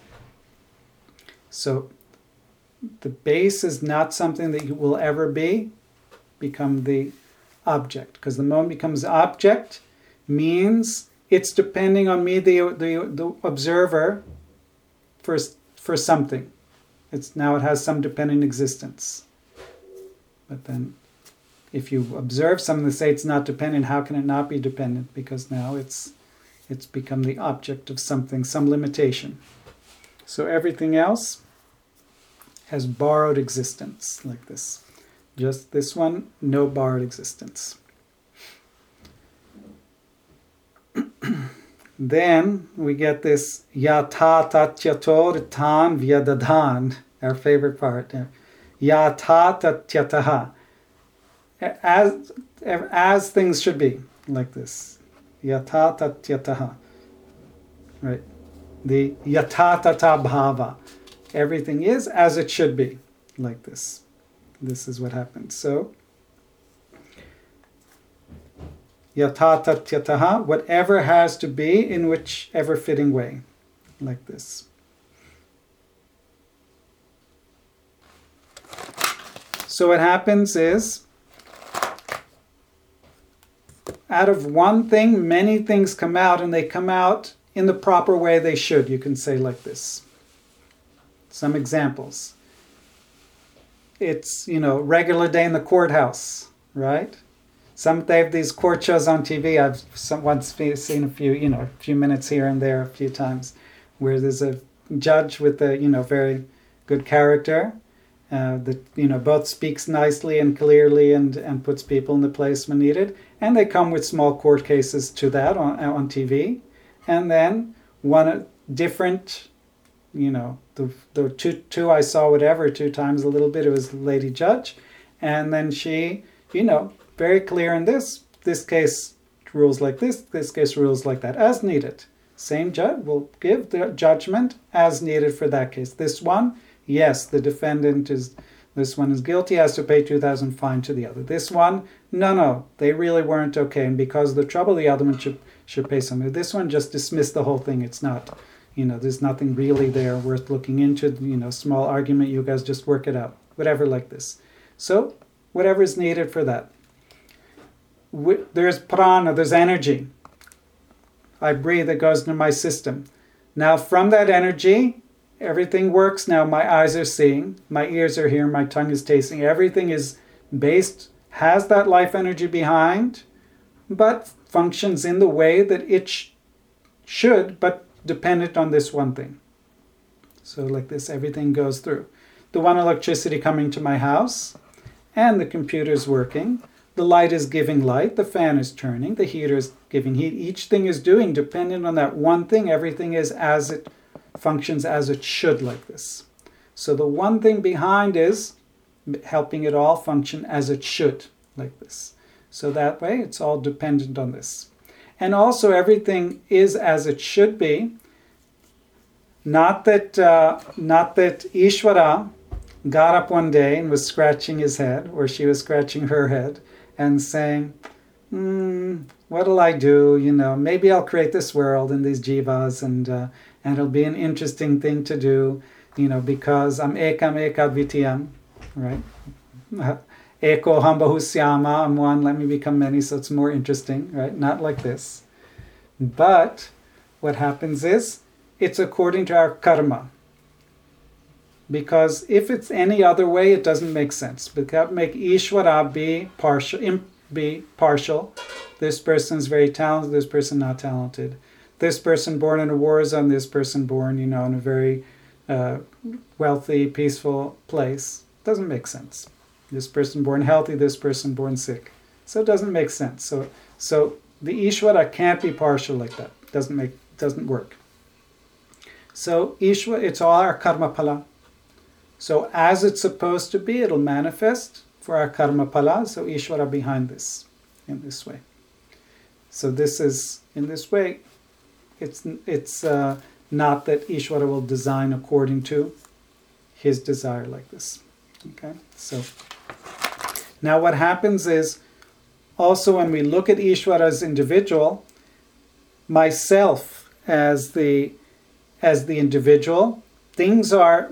So the base is not something that you will ever become the object. Because the moment it becomes object means it's depending on me, the observer, for something. It has some dependent existence. But then if you observe something that say it's not dependent, how can it not be dependent? Because now it's become the object of something, some limitation. So everything else has borrowed existence, like this. Just this one, no borrowed existence. Then we get this yata tatyator tan vyadadan, our favorite part. Yata tatyataha. As things should be, like this. Yata tatyataha. Right. The yata tata bhava. Everything is as it should be, like this. This is what happens. So, yata tatyataha, whatever has to be in whichever fitting way, like this. So what happens is, out of one thing, many things come out, and they come out in the proper way they should, you can say like this. Some examples. It's, regular day in the courthouse, right? They have these court shows on TV. I've once seen a few minutes here and there a few times, where there's a judge with a, very good character, that, both speaks nicely and clearly and puts people in the place when needed. And they come with small court cases to that on TV. And then one different, the two I saw, whatever, 2 times a little bit, it was the lady judge. And then she, very clear in this case rules like this case rules like that, as needed. Same judge will give the judgment as needed for that case. This one, yes, the defendant this one is guilty, has to pay 2,000 fine to the other. This one, no, they really weren't okay, and because of the trouble, the other one should pay something. This one, just dismiss the whole thing. It's not, there's nothing really there worth looking into. Small argument, you guys just work it out. Whatever like this. So, whatever is needed for that. There's prana, there's energy. I breathe, it goes into my system. Now from that energy, everything works now. My eyes are seeing, my ears are hearing, my tongue is tasting. Everything is has that life energy behind, but functions in the way that it should, but dependent on this one thing. So like this, everything goes through. The one electricity coming to my house, and the computer's working. The light is giving light, the fan is turning, the heater is giving heat. Each thing is doing, dependent on that one thing, everything is as it functions as it should, like this. So the one thing behind is helping it all function as it should, like this. So that way it's all dependent on this. And also everything is as it should be. Not that Ishvara got up one day and was scratching his head, or she was scratching her head, and saying, what'll I do? Maybe I'll create this world and these jivas, and it'll be an interesting thing to do, because I'm ekam ekadvitiyam, right? Eko hambahusyama, I'm one, let me become many, so it's more interesting, right? Not like this. But what happens is, it's according to our karma. Because if it's any other way, it doesn't make sense. Because make Ishvara be partial. This person's very talented, this person not talented. This person born in a war zone, this person born, in a very wealthy, peaceful place. Doesn't make sense. This person born healthy, this person born sick. So it doesn't make sense. So the Ishvara can't be partial like that. Doesn't work. So Ishvara, it's all our karma phala. So as it's supposed to be, it'll manifest for our karma phala. So Ishvara behind this, in this way. So this is, in this way, it's not that Ishvara will design according to his desire like this. Okay, so now what happens is, also when we look at Ishvara as individual, myself as the individual, things are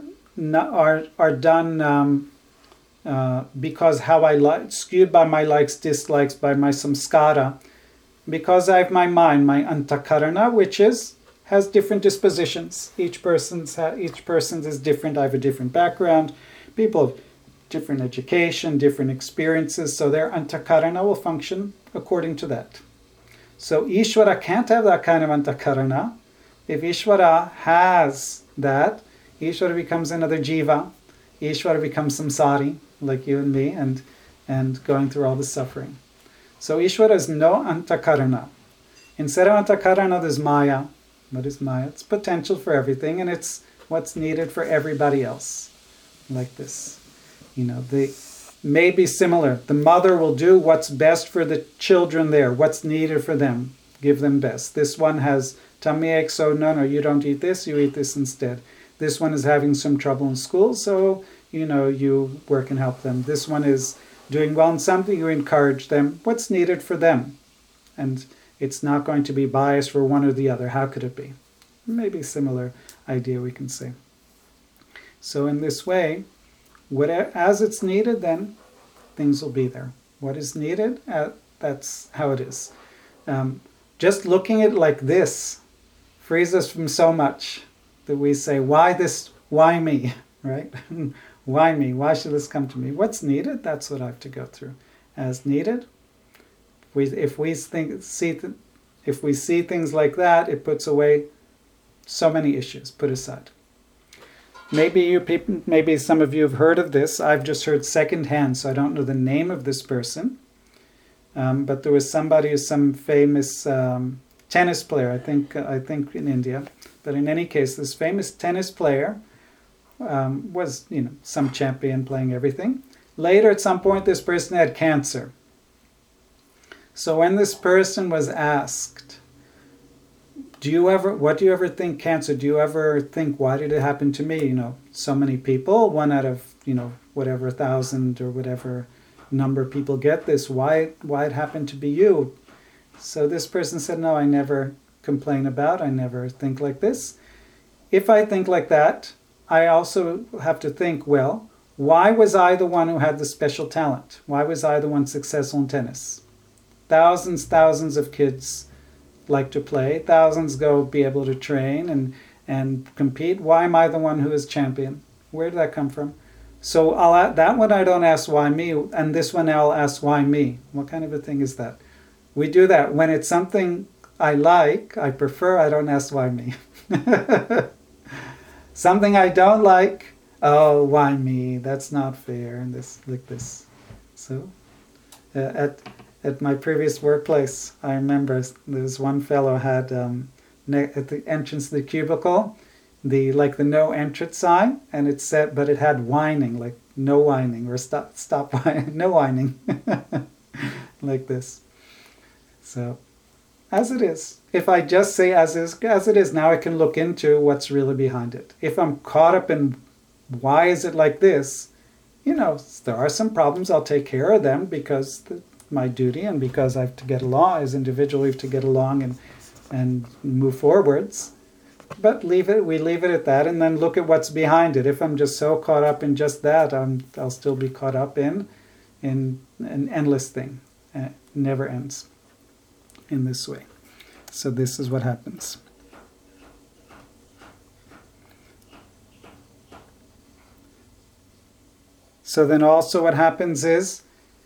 done because how I skewed by my likes, dislikes, by my samskara, because I have my mind, my antakarana, which has different dispositions. Each person's is different. I have a different background. People have different education, different experiences, so their antakarana will function according to that. So Ishvara can't have that kind of antakarana. If Ishvara has that, Ishvara becomes another jiva. Ishvara becomes samsari, like you and me, and going through all the suffering. So Ishvara is no antakarana. Instead of antakarana, there's maya. What is maya? It's potential for everything, and it's what's needed for everybody else. Like this. They may be similar. The mother will do what's best for the children there, what's needed for them. Give them best. This one has tummy so no, you don't eat this, you eat this instead. This one is having some trouble in school, so, you work and help them. This one is doing well in something, you encourage them. What's needed for them? And it's not going to be biased for one or the other. How could it be? Maybe similar idea we can say. So in this way, as it's needed, then things will be there. What is needed, that's how it is. Just looking at it like this, frees us from so much that we say, why this, why me, right? Why me? Why should this come to me? What's needed? That's what I have to go through. As needed. If we see things like that, it puts away so many issues put aside. Maybe some of you have heard of this. I've just heard secondhand, so I don't know the name of this person. But there was some famous tennis player, I think in India. But in any case, this famous tennis player was, some champion playing everything. Later, at some point, this person had cancer. So when this person was asked, what do you ever think cancer? Do you ever think, why did it happen to me? So many people, 1 out of, whatever 1,000 or whatever number of people get this. Why it happened to be you? So this person said, no, I never complain about. I never think like this. If I think like that, I also have to think, well, why was I the one who had the special talent? Why was I the one successful in tennis? Thousands of kids like to play. Thousands go be able to train and compete. Why am I the one who is champion? Where did that come from? So that one I don't ask why me, and this one I'll ask why me. What kind of a thing is that? We do that. When it's something I like, I prefer, I don't ask why me. Something I don't like, oh, why me? That's not fair. And this, like this. So at my previous workplace, I remember there was one fellow had at the entrance of the cubicle, the no entrance sign, and it said, but it had whining, like no whining, or stop whining, no whining, like this. So, as it is. If I just say as it is, now I can look into what's really behind it. If I'm caught up in why is it like this, there are some problems. I'll take care of them because my duty, and because I have to get along as individually, to get along and move forwards. But we leave it at that, and then look at what's behind it. If I'm just so caught up in just that, I'll still be caught up in an endless thing. It never ends in this way. So this is what happens. So then also what happens is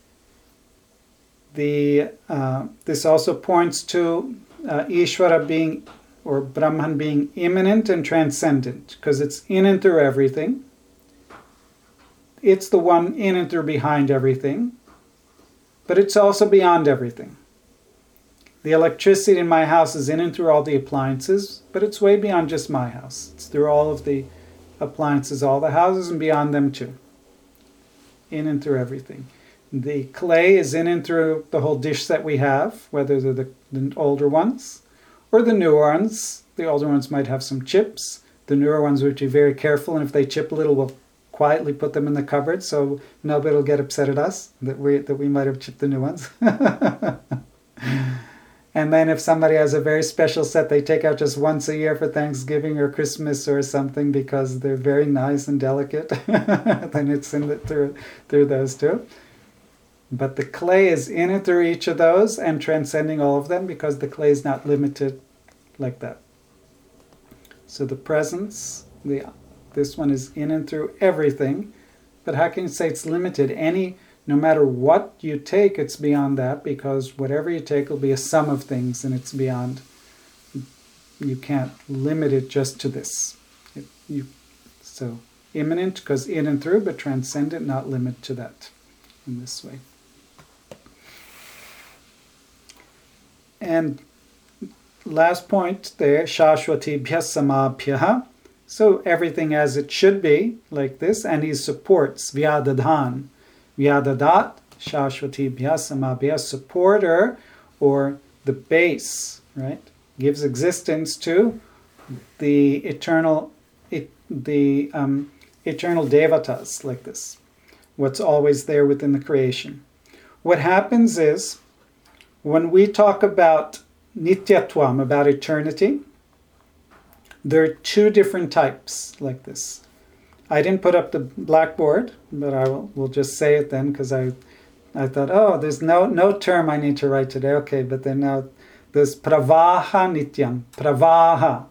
this also points to Ishvara being, or Brahman being immanent and transcendent, because it's in and through everything. It's the one in and through behind everything, but it's also beyond everything. The electricity in my house is in and through all the appliances, but it's way beyond just my house. It's through all of the appliances, all the houses, and beyond them too. In and through everything. The clay is in and through the whole dish that we have, whether they're the older ones or the newer ones. The older ones might have some chips. The newer ones would be very careful, and if they chip a little, we'll quietly put them in the cupboard so nobody will get upset at us that we might have chipped the new ones. And then if somebody has a very special set they take out just once a year for Thanksgiving or Christmas or something because they're very nice and delicate, then it's through those two. But the clay is in and through each of those and transcending all of them, because the clay is not limited like that. So the presence, this one is in and through everything, but how can you say it's limited? No matter what you take, it's beyond that, because whatever you take will be a sum of things, and it's beyond. You can't limit it just to this. So immanent, because in and through, but transcendent, not limit to that in this way. And last point there, shashwatibhya samabhya. So everything as it should be, like this, and he supports vyadadhan. Vyadadat, shashwatibhya samabhya, supporter, or the base, right? Gives existence to the eternal devatas, like this. What's always there within the creation. What happens is, when we talk about nityatvam, about eternity, there are two different types like this. I didn't put up the blackboard, but we'll just say it then, because I thought, there's no term I need to write today. Okay, but then now there's pravaha nityam. Pravaha.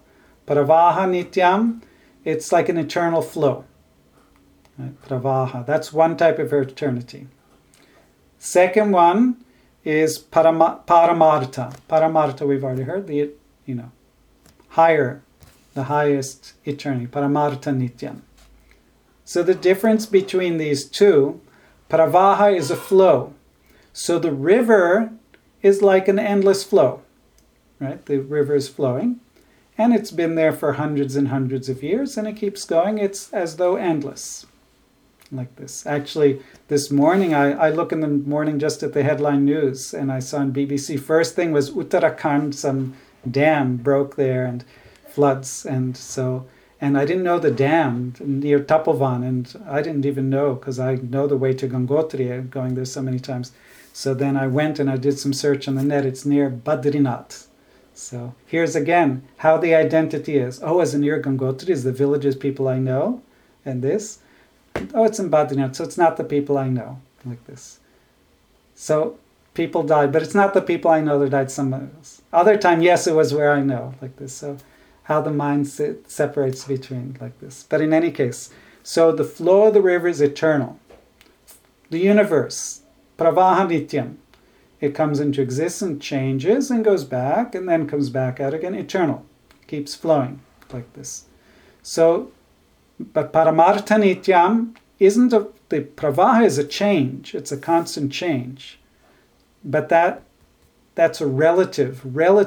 Pravaha nityam, it's like an eternal flow. Right? Pravaha, that's one type of eternity. Second one is paramartha. Paramartha we've already heard, the higher, the highest eternity, paramartha nityam. So the difference between these two, pravaha is a flow. So the river is like an endless flow, right? The river is flowing, and it's been there for hundreds and hundreds of years, and it keeps going. It's as though endless, like this. Actually, this morning, I look in the morning just at the headline news, and I saw on BBC, first thing was Uttarakhand, some dam broke there, and floods, and I didn't know the dam near Tapovan, and I didn't even know, because I know the way to Gangotri, I'm going there so many times. So then I went and I did some search on the net. It's near Badrinath. So here's again how the identity is. Oh, is it near Gangotri? Is the villages people I know? And this? Oh, it's in Badrinath, so it's not the people I know, like this. So people died, but it's not the people I know that died, someone else. Other time, yes, it was where I know, like this. So how the mind separates between, like this. But in any case, so the flow of the river is eternal. The universe, pravaha nityam, it comes into existence, changes, and goes back, and then comes back out again, eternal. Keeps flowing, like this. So, but paramartha nityam isn't the pravaha is a change, it's a constant change. But that's a relative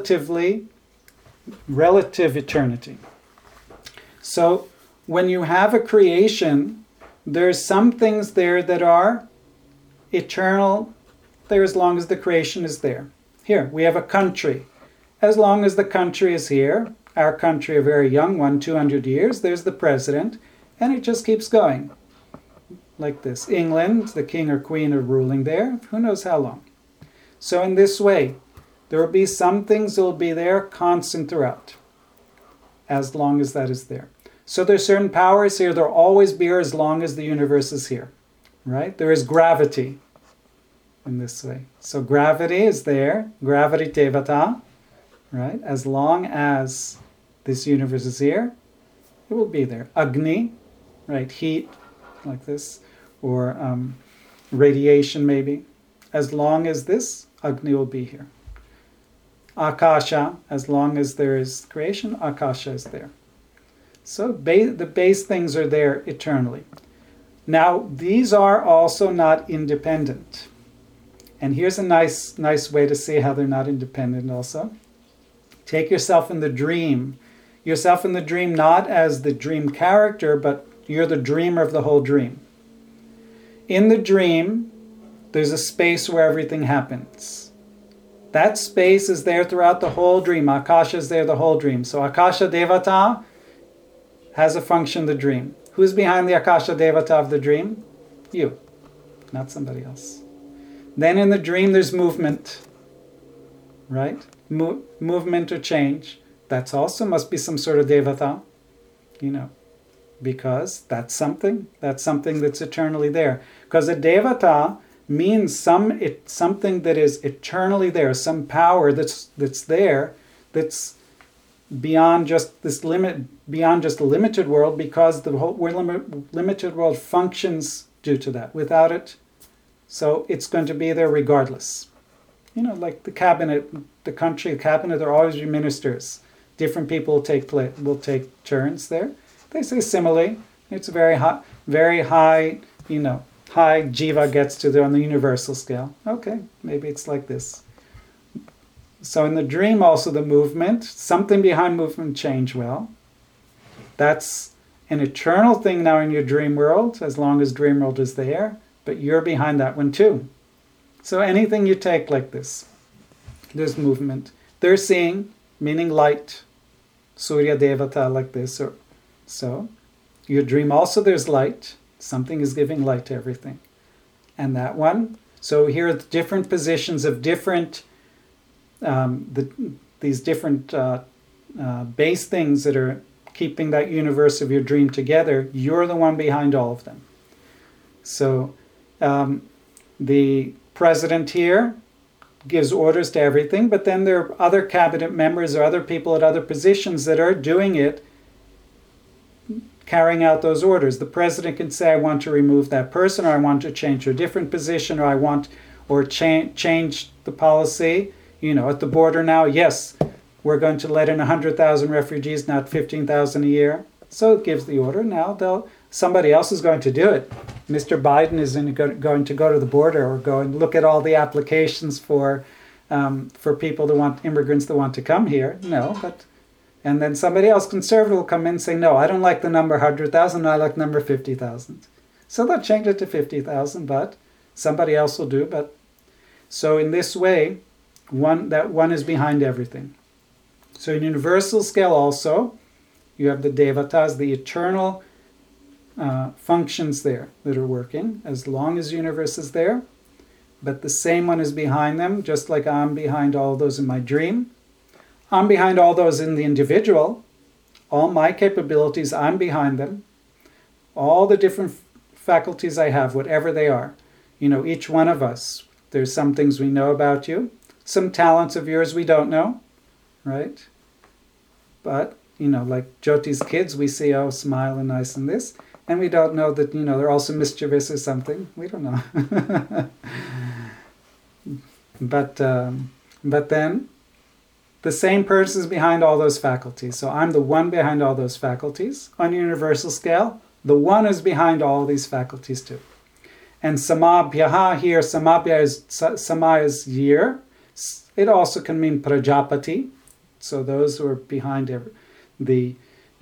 eternity. So when you have a creation, there's some things there that are eternal there as long as the creation is there. Here, we have a country. As long as the country is here, our country, a very young one, 200 years, there's the president, and it just keeps going. Like this. England, the king or queen are ruling there, who knows how long. So in this way, there will be some things that will be there constant throughout, as long as that is there. So there's certain powers here, they'll always be here as long as the universe is here, right? There is gravity in this way. So gravity is there, gravity devata, right? As long as this universe is here, it will be there. Agni, right? Heat, like this, or radiation maybe. As long as this, Agni will be here. Akasha, as long as there is creation, Akasha is there. So the base things are there eternally. Now, these are also not independent. And here's a nice way to see how they're not independent also. Take yourself in the dream. Yourself in the dream not as the dream character, but you're the dreamer of the whole dream. In the dream, there's a space where everything happens. That space is there throughout the whole dream. Akasha is there the whole dream. So Akasha Devata has a function in the dream. Who's behind the Akasha Devata of the dream? You, not somebody else. Then in the dream there's movement, right? Movement or change. That's also must be some sort of Devata, because that's something that's eternally there. Because a Devata means something that is eternally there, some power that's there, that's beyond just this limit, beyond just the limited world, because the whole limited world functions due to that. Without it, so it's going to be there regardless. Like the cabinet, the country cabinet, there always be ministers. Different people will take turns there. They say simile. It's very high, high jiva gets to there on the universal scale. Okay, maybe it's like this. So in the dream also the movement, something behind movement change well. That's an eternal thing now in your dream world, as long as dream world is there, but you're behind that one too. So anything you take like this, there's movement. They're seeing, meaning light, Surya Devata like this. So your dream also there's light. Something is giving light to everything. And that one, so here are the different positions of different, these different base things that are keeping that universe of your dream together. You're the one behind all of them. So the president here gives orders to everything, but then there are other cabinet members or other people at other positions that are doing it, carrying out those orders. The president can say, I want to remove that person, or I want to change to a different position, or I want, or change the policy. At the border now, yes, we're going to let in 100,000 refugees, not 15,000 a year. So it gives the order. Now somebody else is going to do it. Mr. Biden isn't going to go to the border or go and look at all the applications for people immigrants that want to come here. No, and then somebody else, conservative, will come in and say, no, I don't like the number 100,000, I like number 50,000. So they'll change it to 50,000, but somebody else will do. So in this way, one is behind everything. So in universal scale also, you have the devatas, the eternal functions there that are working as long as the universe is there. But the same one is behind them, just like I'm behind all those in my dream. I'm behind all those in the individual. All my capabilities, I'm behind them. All the different faculties I have, whatever they are. Each one of us, there's some things we know about you. Some talents of yours we don't know, right? But, like Jyoti's kids, we see, smile and nice and this. And we don't know that, they're also mischievous or something. We don't know. But then, the same person is behind all those faculties. So I'm the one behind all those faculties. On a universal scale, the one is behind all these faculties too. And samabhyaha here, sama is year. It also can mean prajapati. So those who are behind the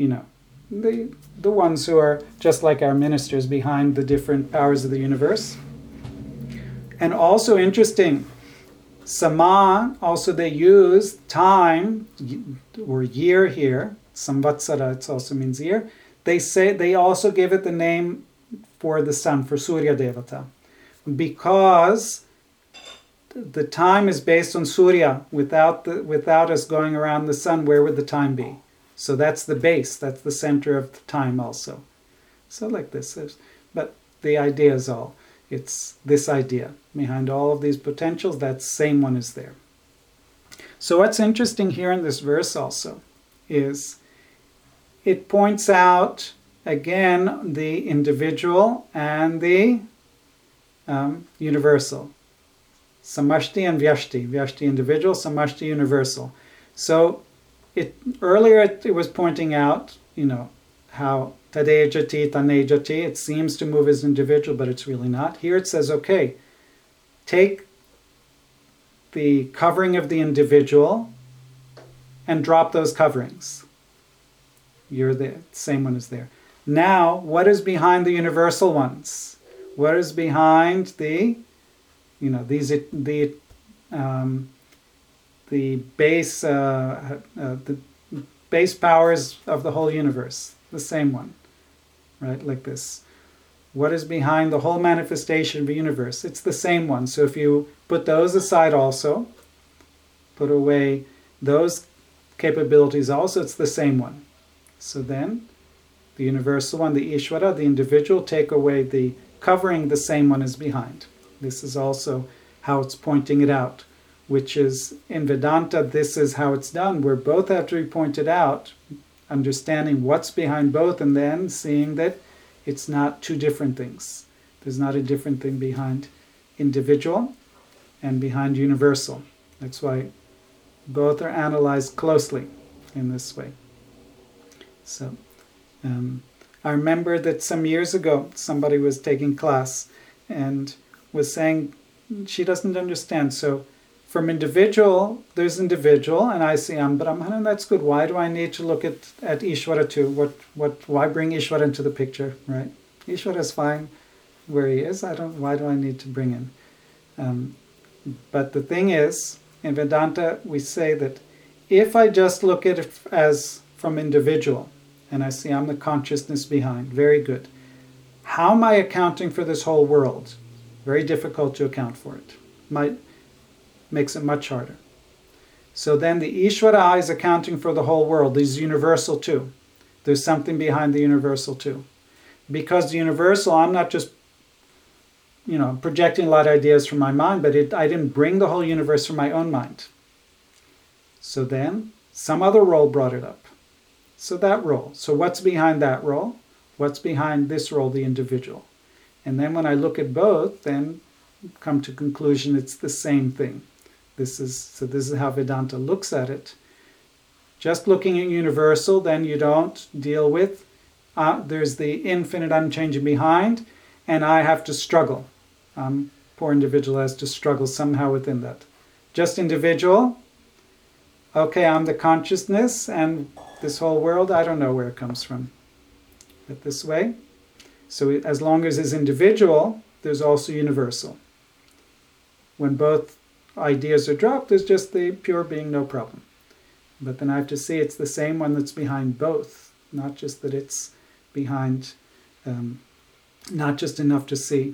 ones who are just like our ministers behind the different powers of the universe. And also interesting, sama, also they use time or year here, samvatsara, it also means year. They also give it the name for the sun, for Surya Devata, because the time is based on Surya. Without us going around the sun, where would the time be? So that's the base, that's the center of the time also. So like this, but the idea is it's this idea. Behind all of these potentials, that same one is there. So what's interesting here in this verse also is it points out, again, the individual and the universal. Samashti and Vyashti. Vyashti individual, Samashti universal. So earlier it was pointing out, how Tadejati, Tanejati, it seems to move as individual, but it's really not. Here it says, okay, take the covering of the individual and drop those coverings. You're there. The same one is there. Now, what is behind the universal ones? What is behind the base powers of the whole universe? The same one, right? Like this. What is behind the whole manifestation of the universe? It's the same one. So if you put those aside also, put away those capabilities also, it's the same one. So then, the universal one, the Ishvara, the individual, take away the covering, the same one is behind. This is also how it's pointing it out, which is, in Vedanta, this is how it's done, where both have to be pointed out, understanding what's behind both, and then seeing that it's not two different things. There's not a different thing behind individual and behind universal. That's why both are analyzed closely in this way. So, I remember that some years ago, somebody was taking class and was saying she doesn't understand. So, from individual, there's individual, and I see Brahman, that's good. Why do I need to look at Ishvara too? Why bring Ishvara into the picture, right? Ishvara is fine where he is. Why do I need to bring him? But the thing is, in Vedanta, we say that if I just look at it as from individual, and I see I'm the consciousness behind, very good. How am I accounting for this whole world? Very difficult to account for it. Makes it much harder. So then the Ishvara is accounting for the whole world. Is universal too. There's something behind the universal too. Because the universal, I'm not just, I'm projecting a lot of ideas from my mind, but I didn't bring the whole universe from my own mind. So then some other role brought it up. So that role. So what's behind that role? What's behind this role, the individual? And then when I look at both, then come to conclusion it's the same thing. This is how Vedanta looks at it. Just looking at universal, then you don't deal with there's the infinite unchanging behind, and I have to struggle. Poor individual has to struggle somehow within that. Just individual, okay, I'm the consciousness, and this whole world, I don't know where it comes from. But this way, so as long as it's individual, there's also universal. When both ideas are dropped, there's just the pure being, no problem. But then I have to see it's the same one that's behind both, not just that it's behind, not just enough to see,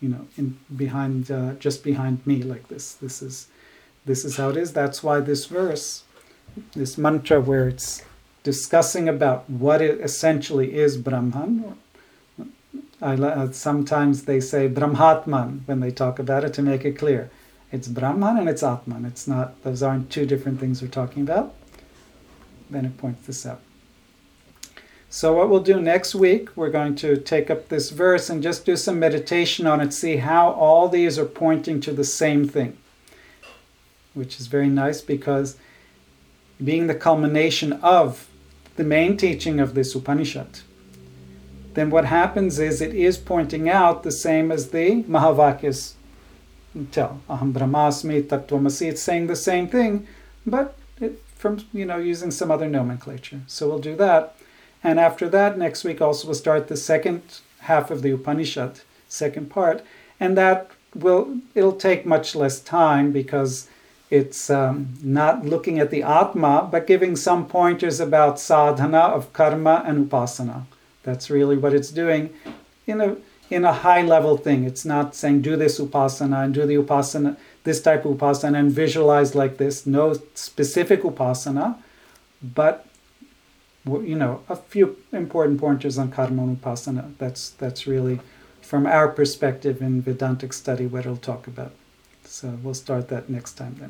just behind me like this. This is how it is. That's why this verse, this mantra, where it's discussing about what it essentially is Brahman. Sometimes they say Brahmatman when they talk about it to make it clear. It's Brahman and it's Atman. It's not; those aren't two different things we're talking about. Then it points this out. So what we'll do next week, we're going to take up this verse and just do some meditation on it, see how all these are pointing to the same thing, which is very nice because being the culmination of the main teaching of this Upanishad, then what happens is it is pointing out the same as the Mahavakyas tell. Aham Brahmasmi Tattvamasi, it's saying the same thing, but from using some other nomenclature. So we'll do that. And after that, next week also we'll start the second half of the Upanishad, second part. And that it'll take much less time because it's not looking at the Atma, but giving some pointers about sadhana of karma and upasana. That's really what it's doing in a high level thing. It's not saying do this upasana and do the upasana, this type of upasana and visualize like this. No specific upasana, but a few important pointers on karma and upasana. That's really, from our perspective in Vedantic study, what it'll talk about. So we'll start that next time then.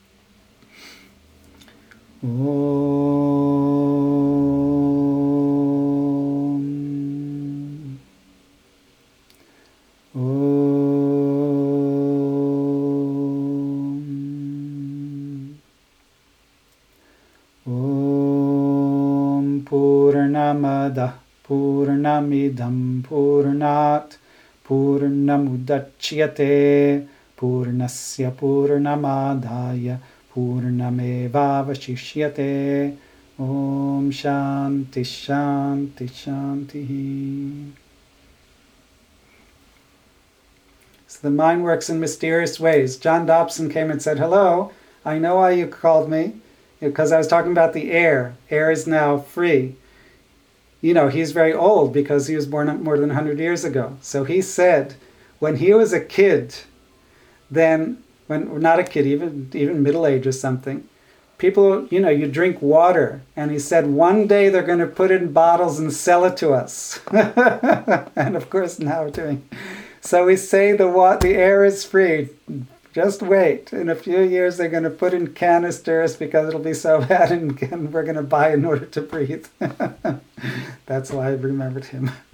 Purnamada Purnamidam Purnat Purnamudachyate Purnasya Purnamadaya Purnamevavashishyate. Om Shanti Shanti Shanti. So the mind works in mysterious ways. John Dobson came and said, hello, I know why you called me, because I was talking about the air. Air is now free. He's very old because he was born more than 100 years ago. So he said, when he was a kid, then, not a kid, even middle age or something, people, you drink water. And he said, one day they're going to put it in bottles and sell it to us. And of course now we're doing. So we say the air is free. Just wait. In a few years they're going to put in canisters because it'll be so bad and we're going to buy in order to breathe. That's why I remembered him.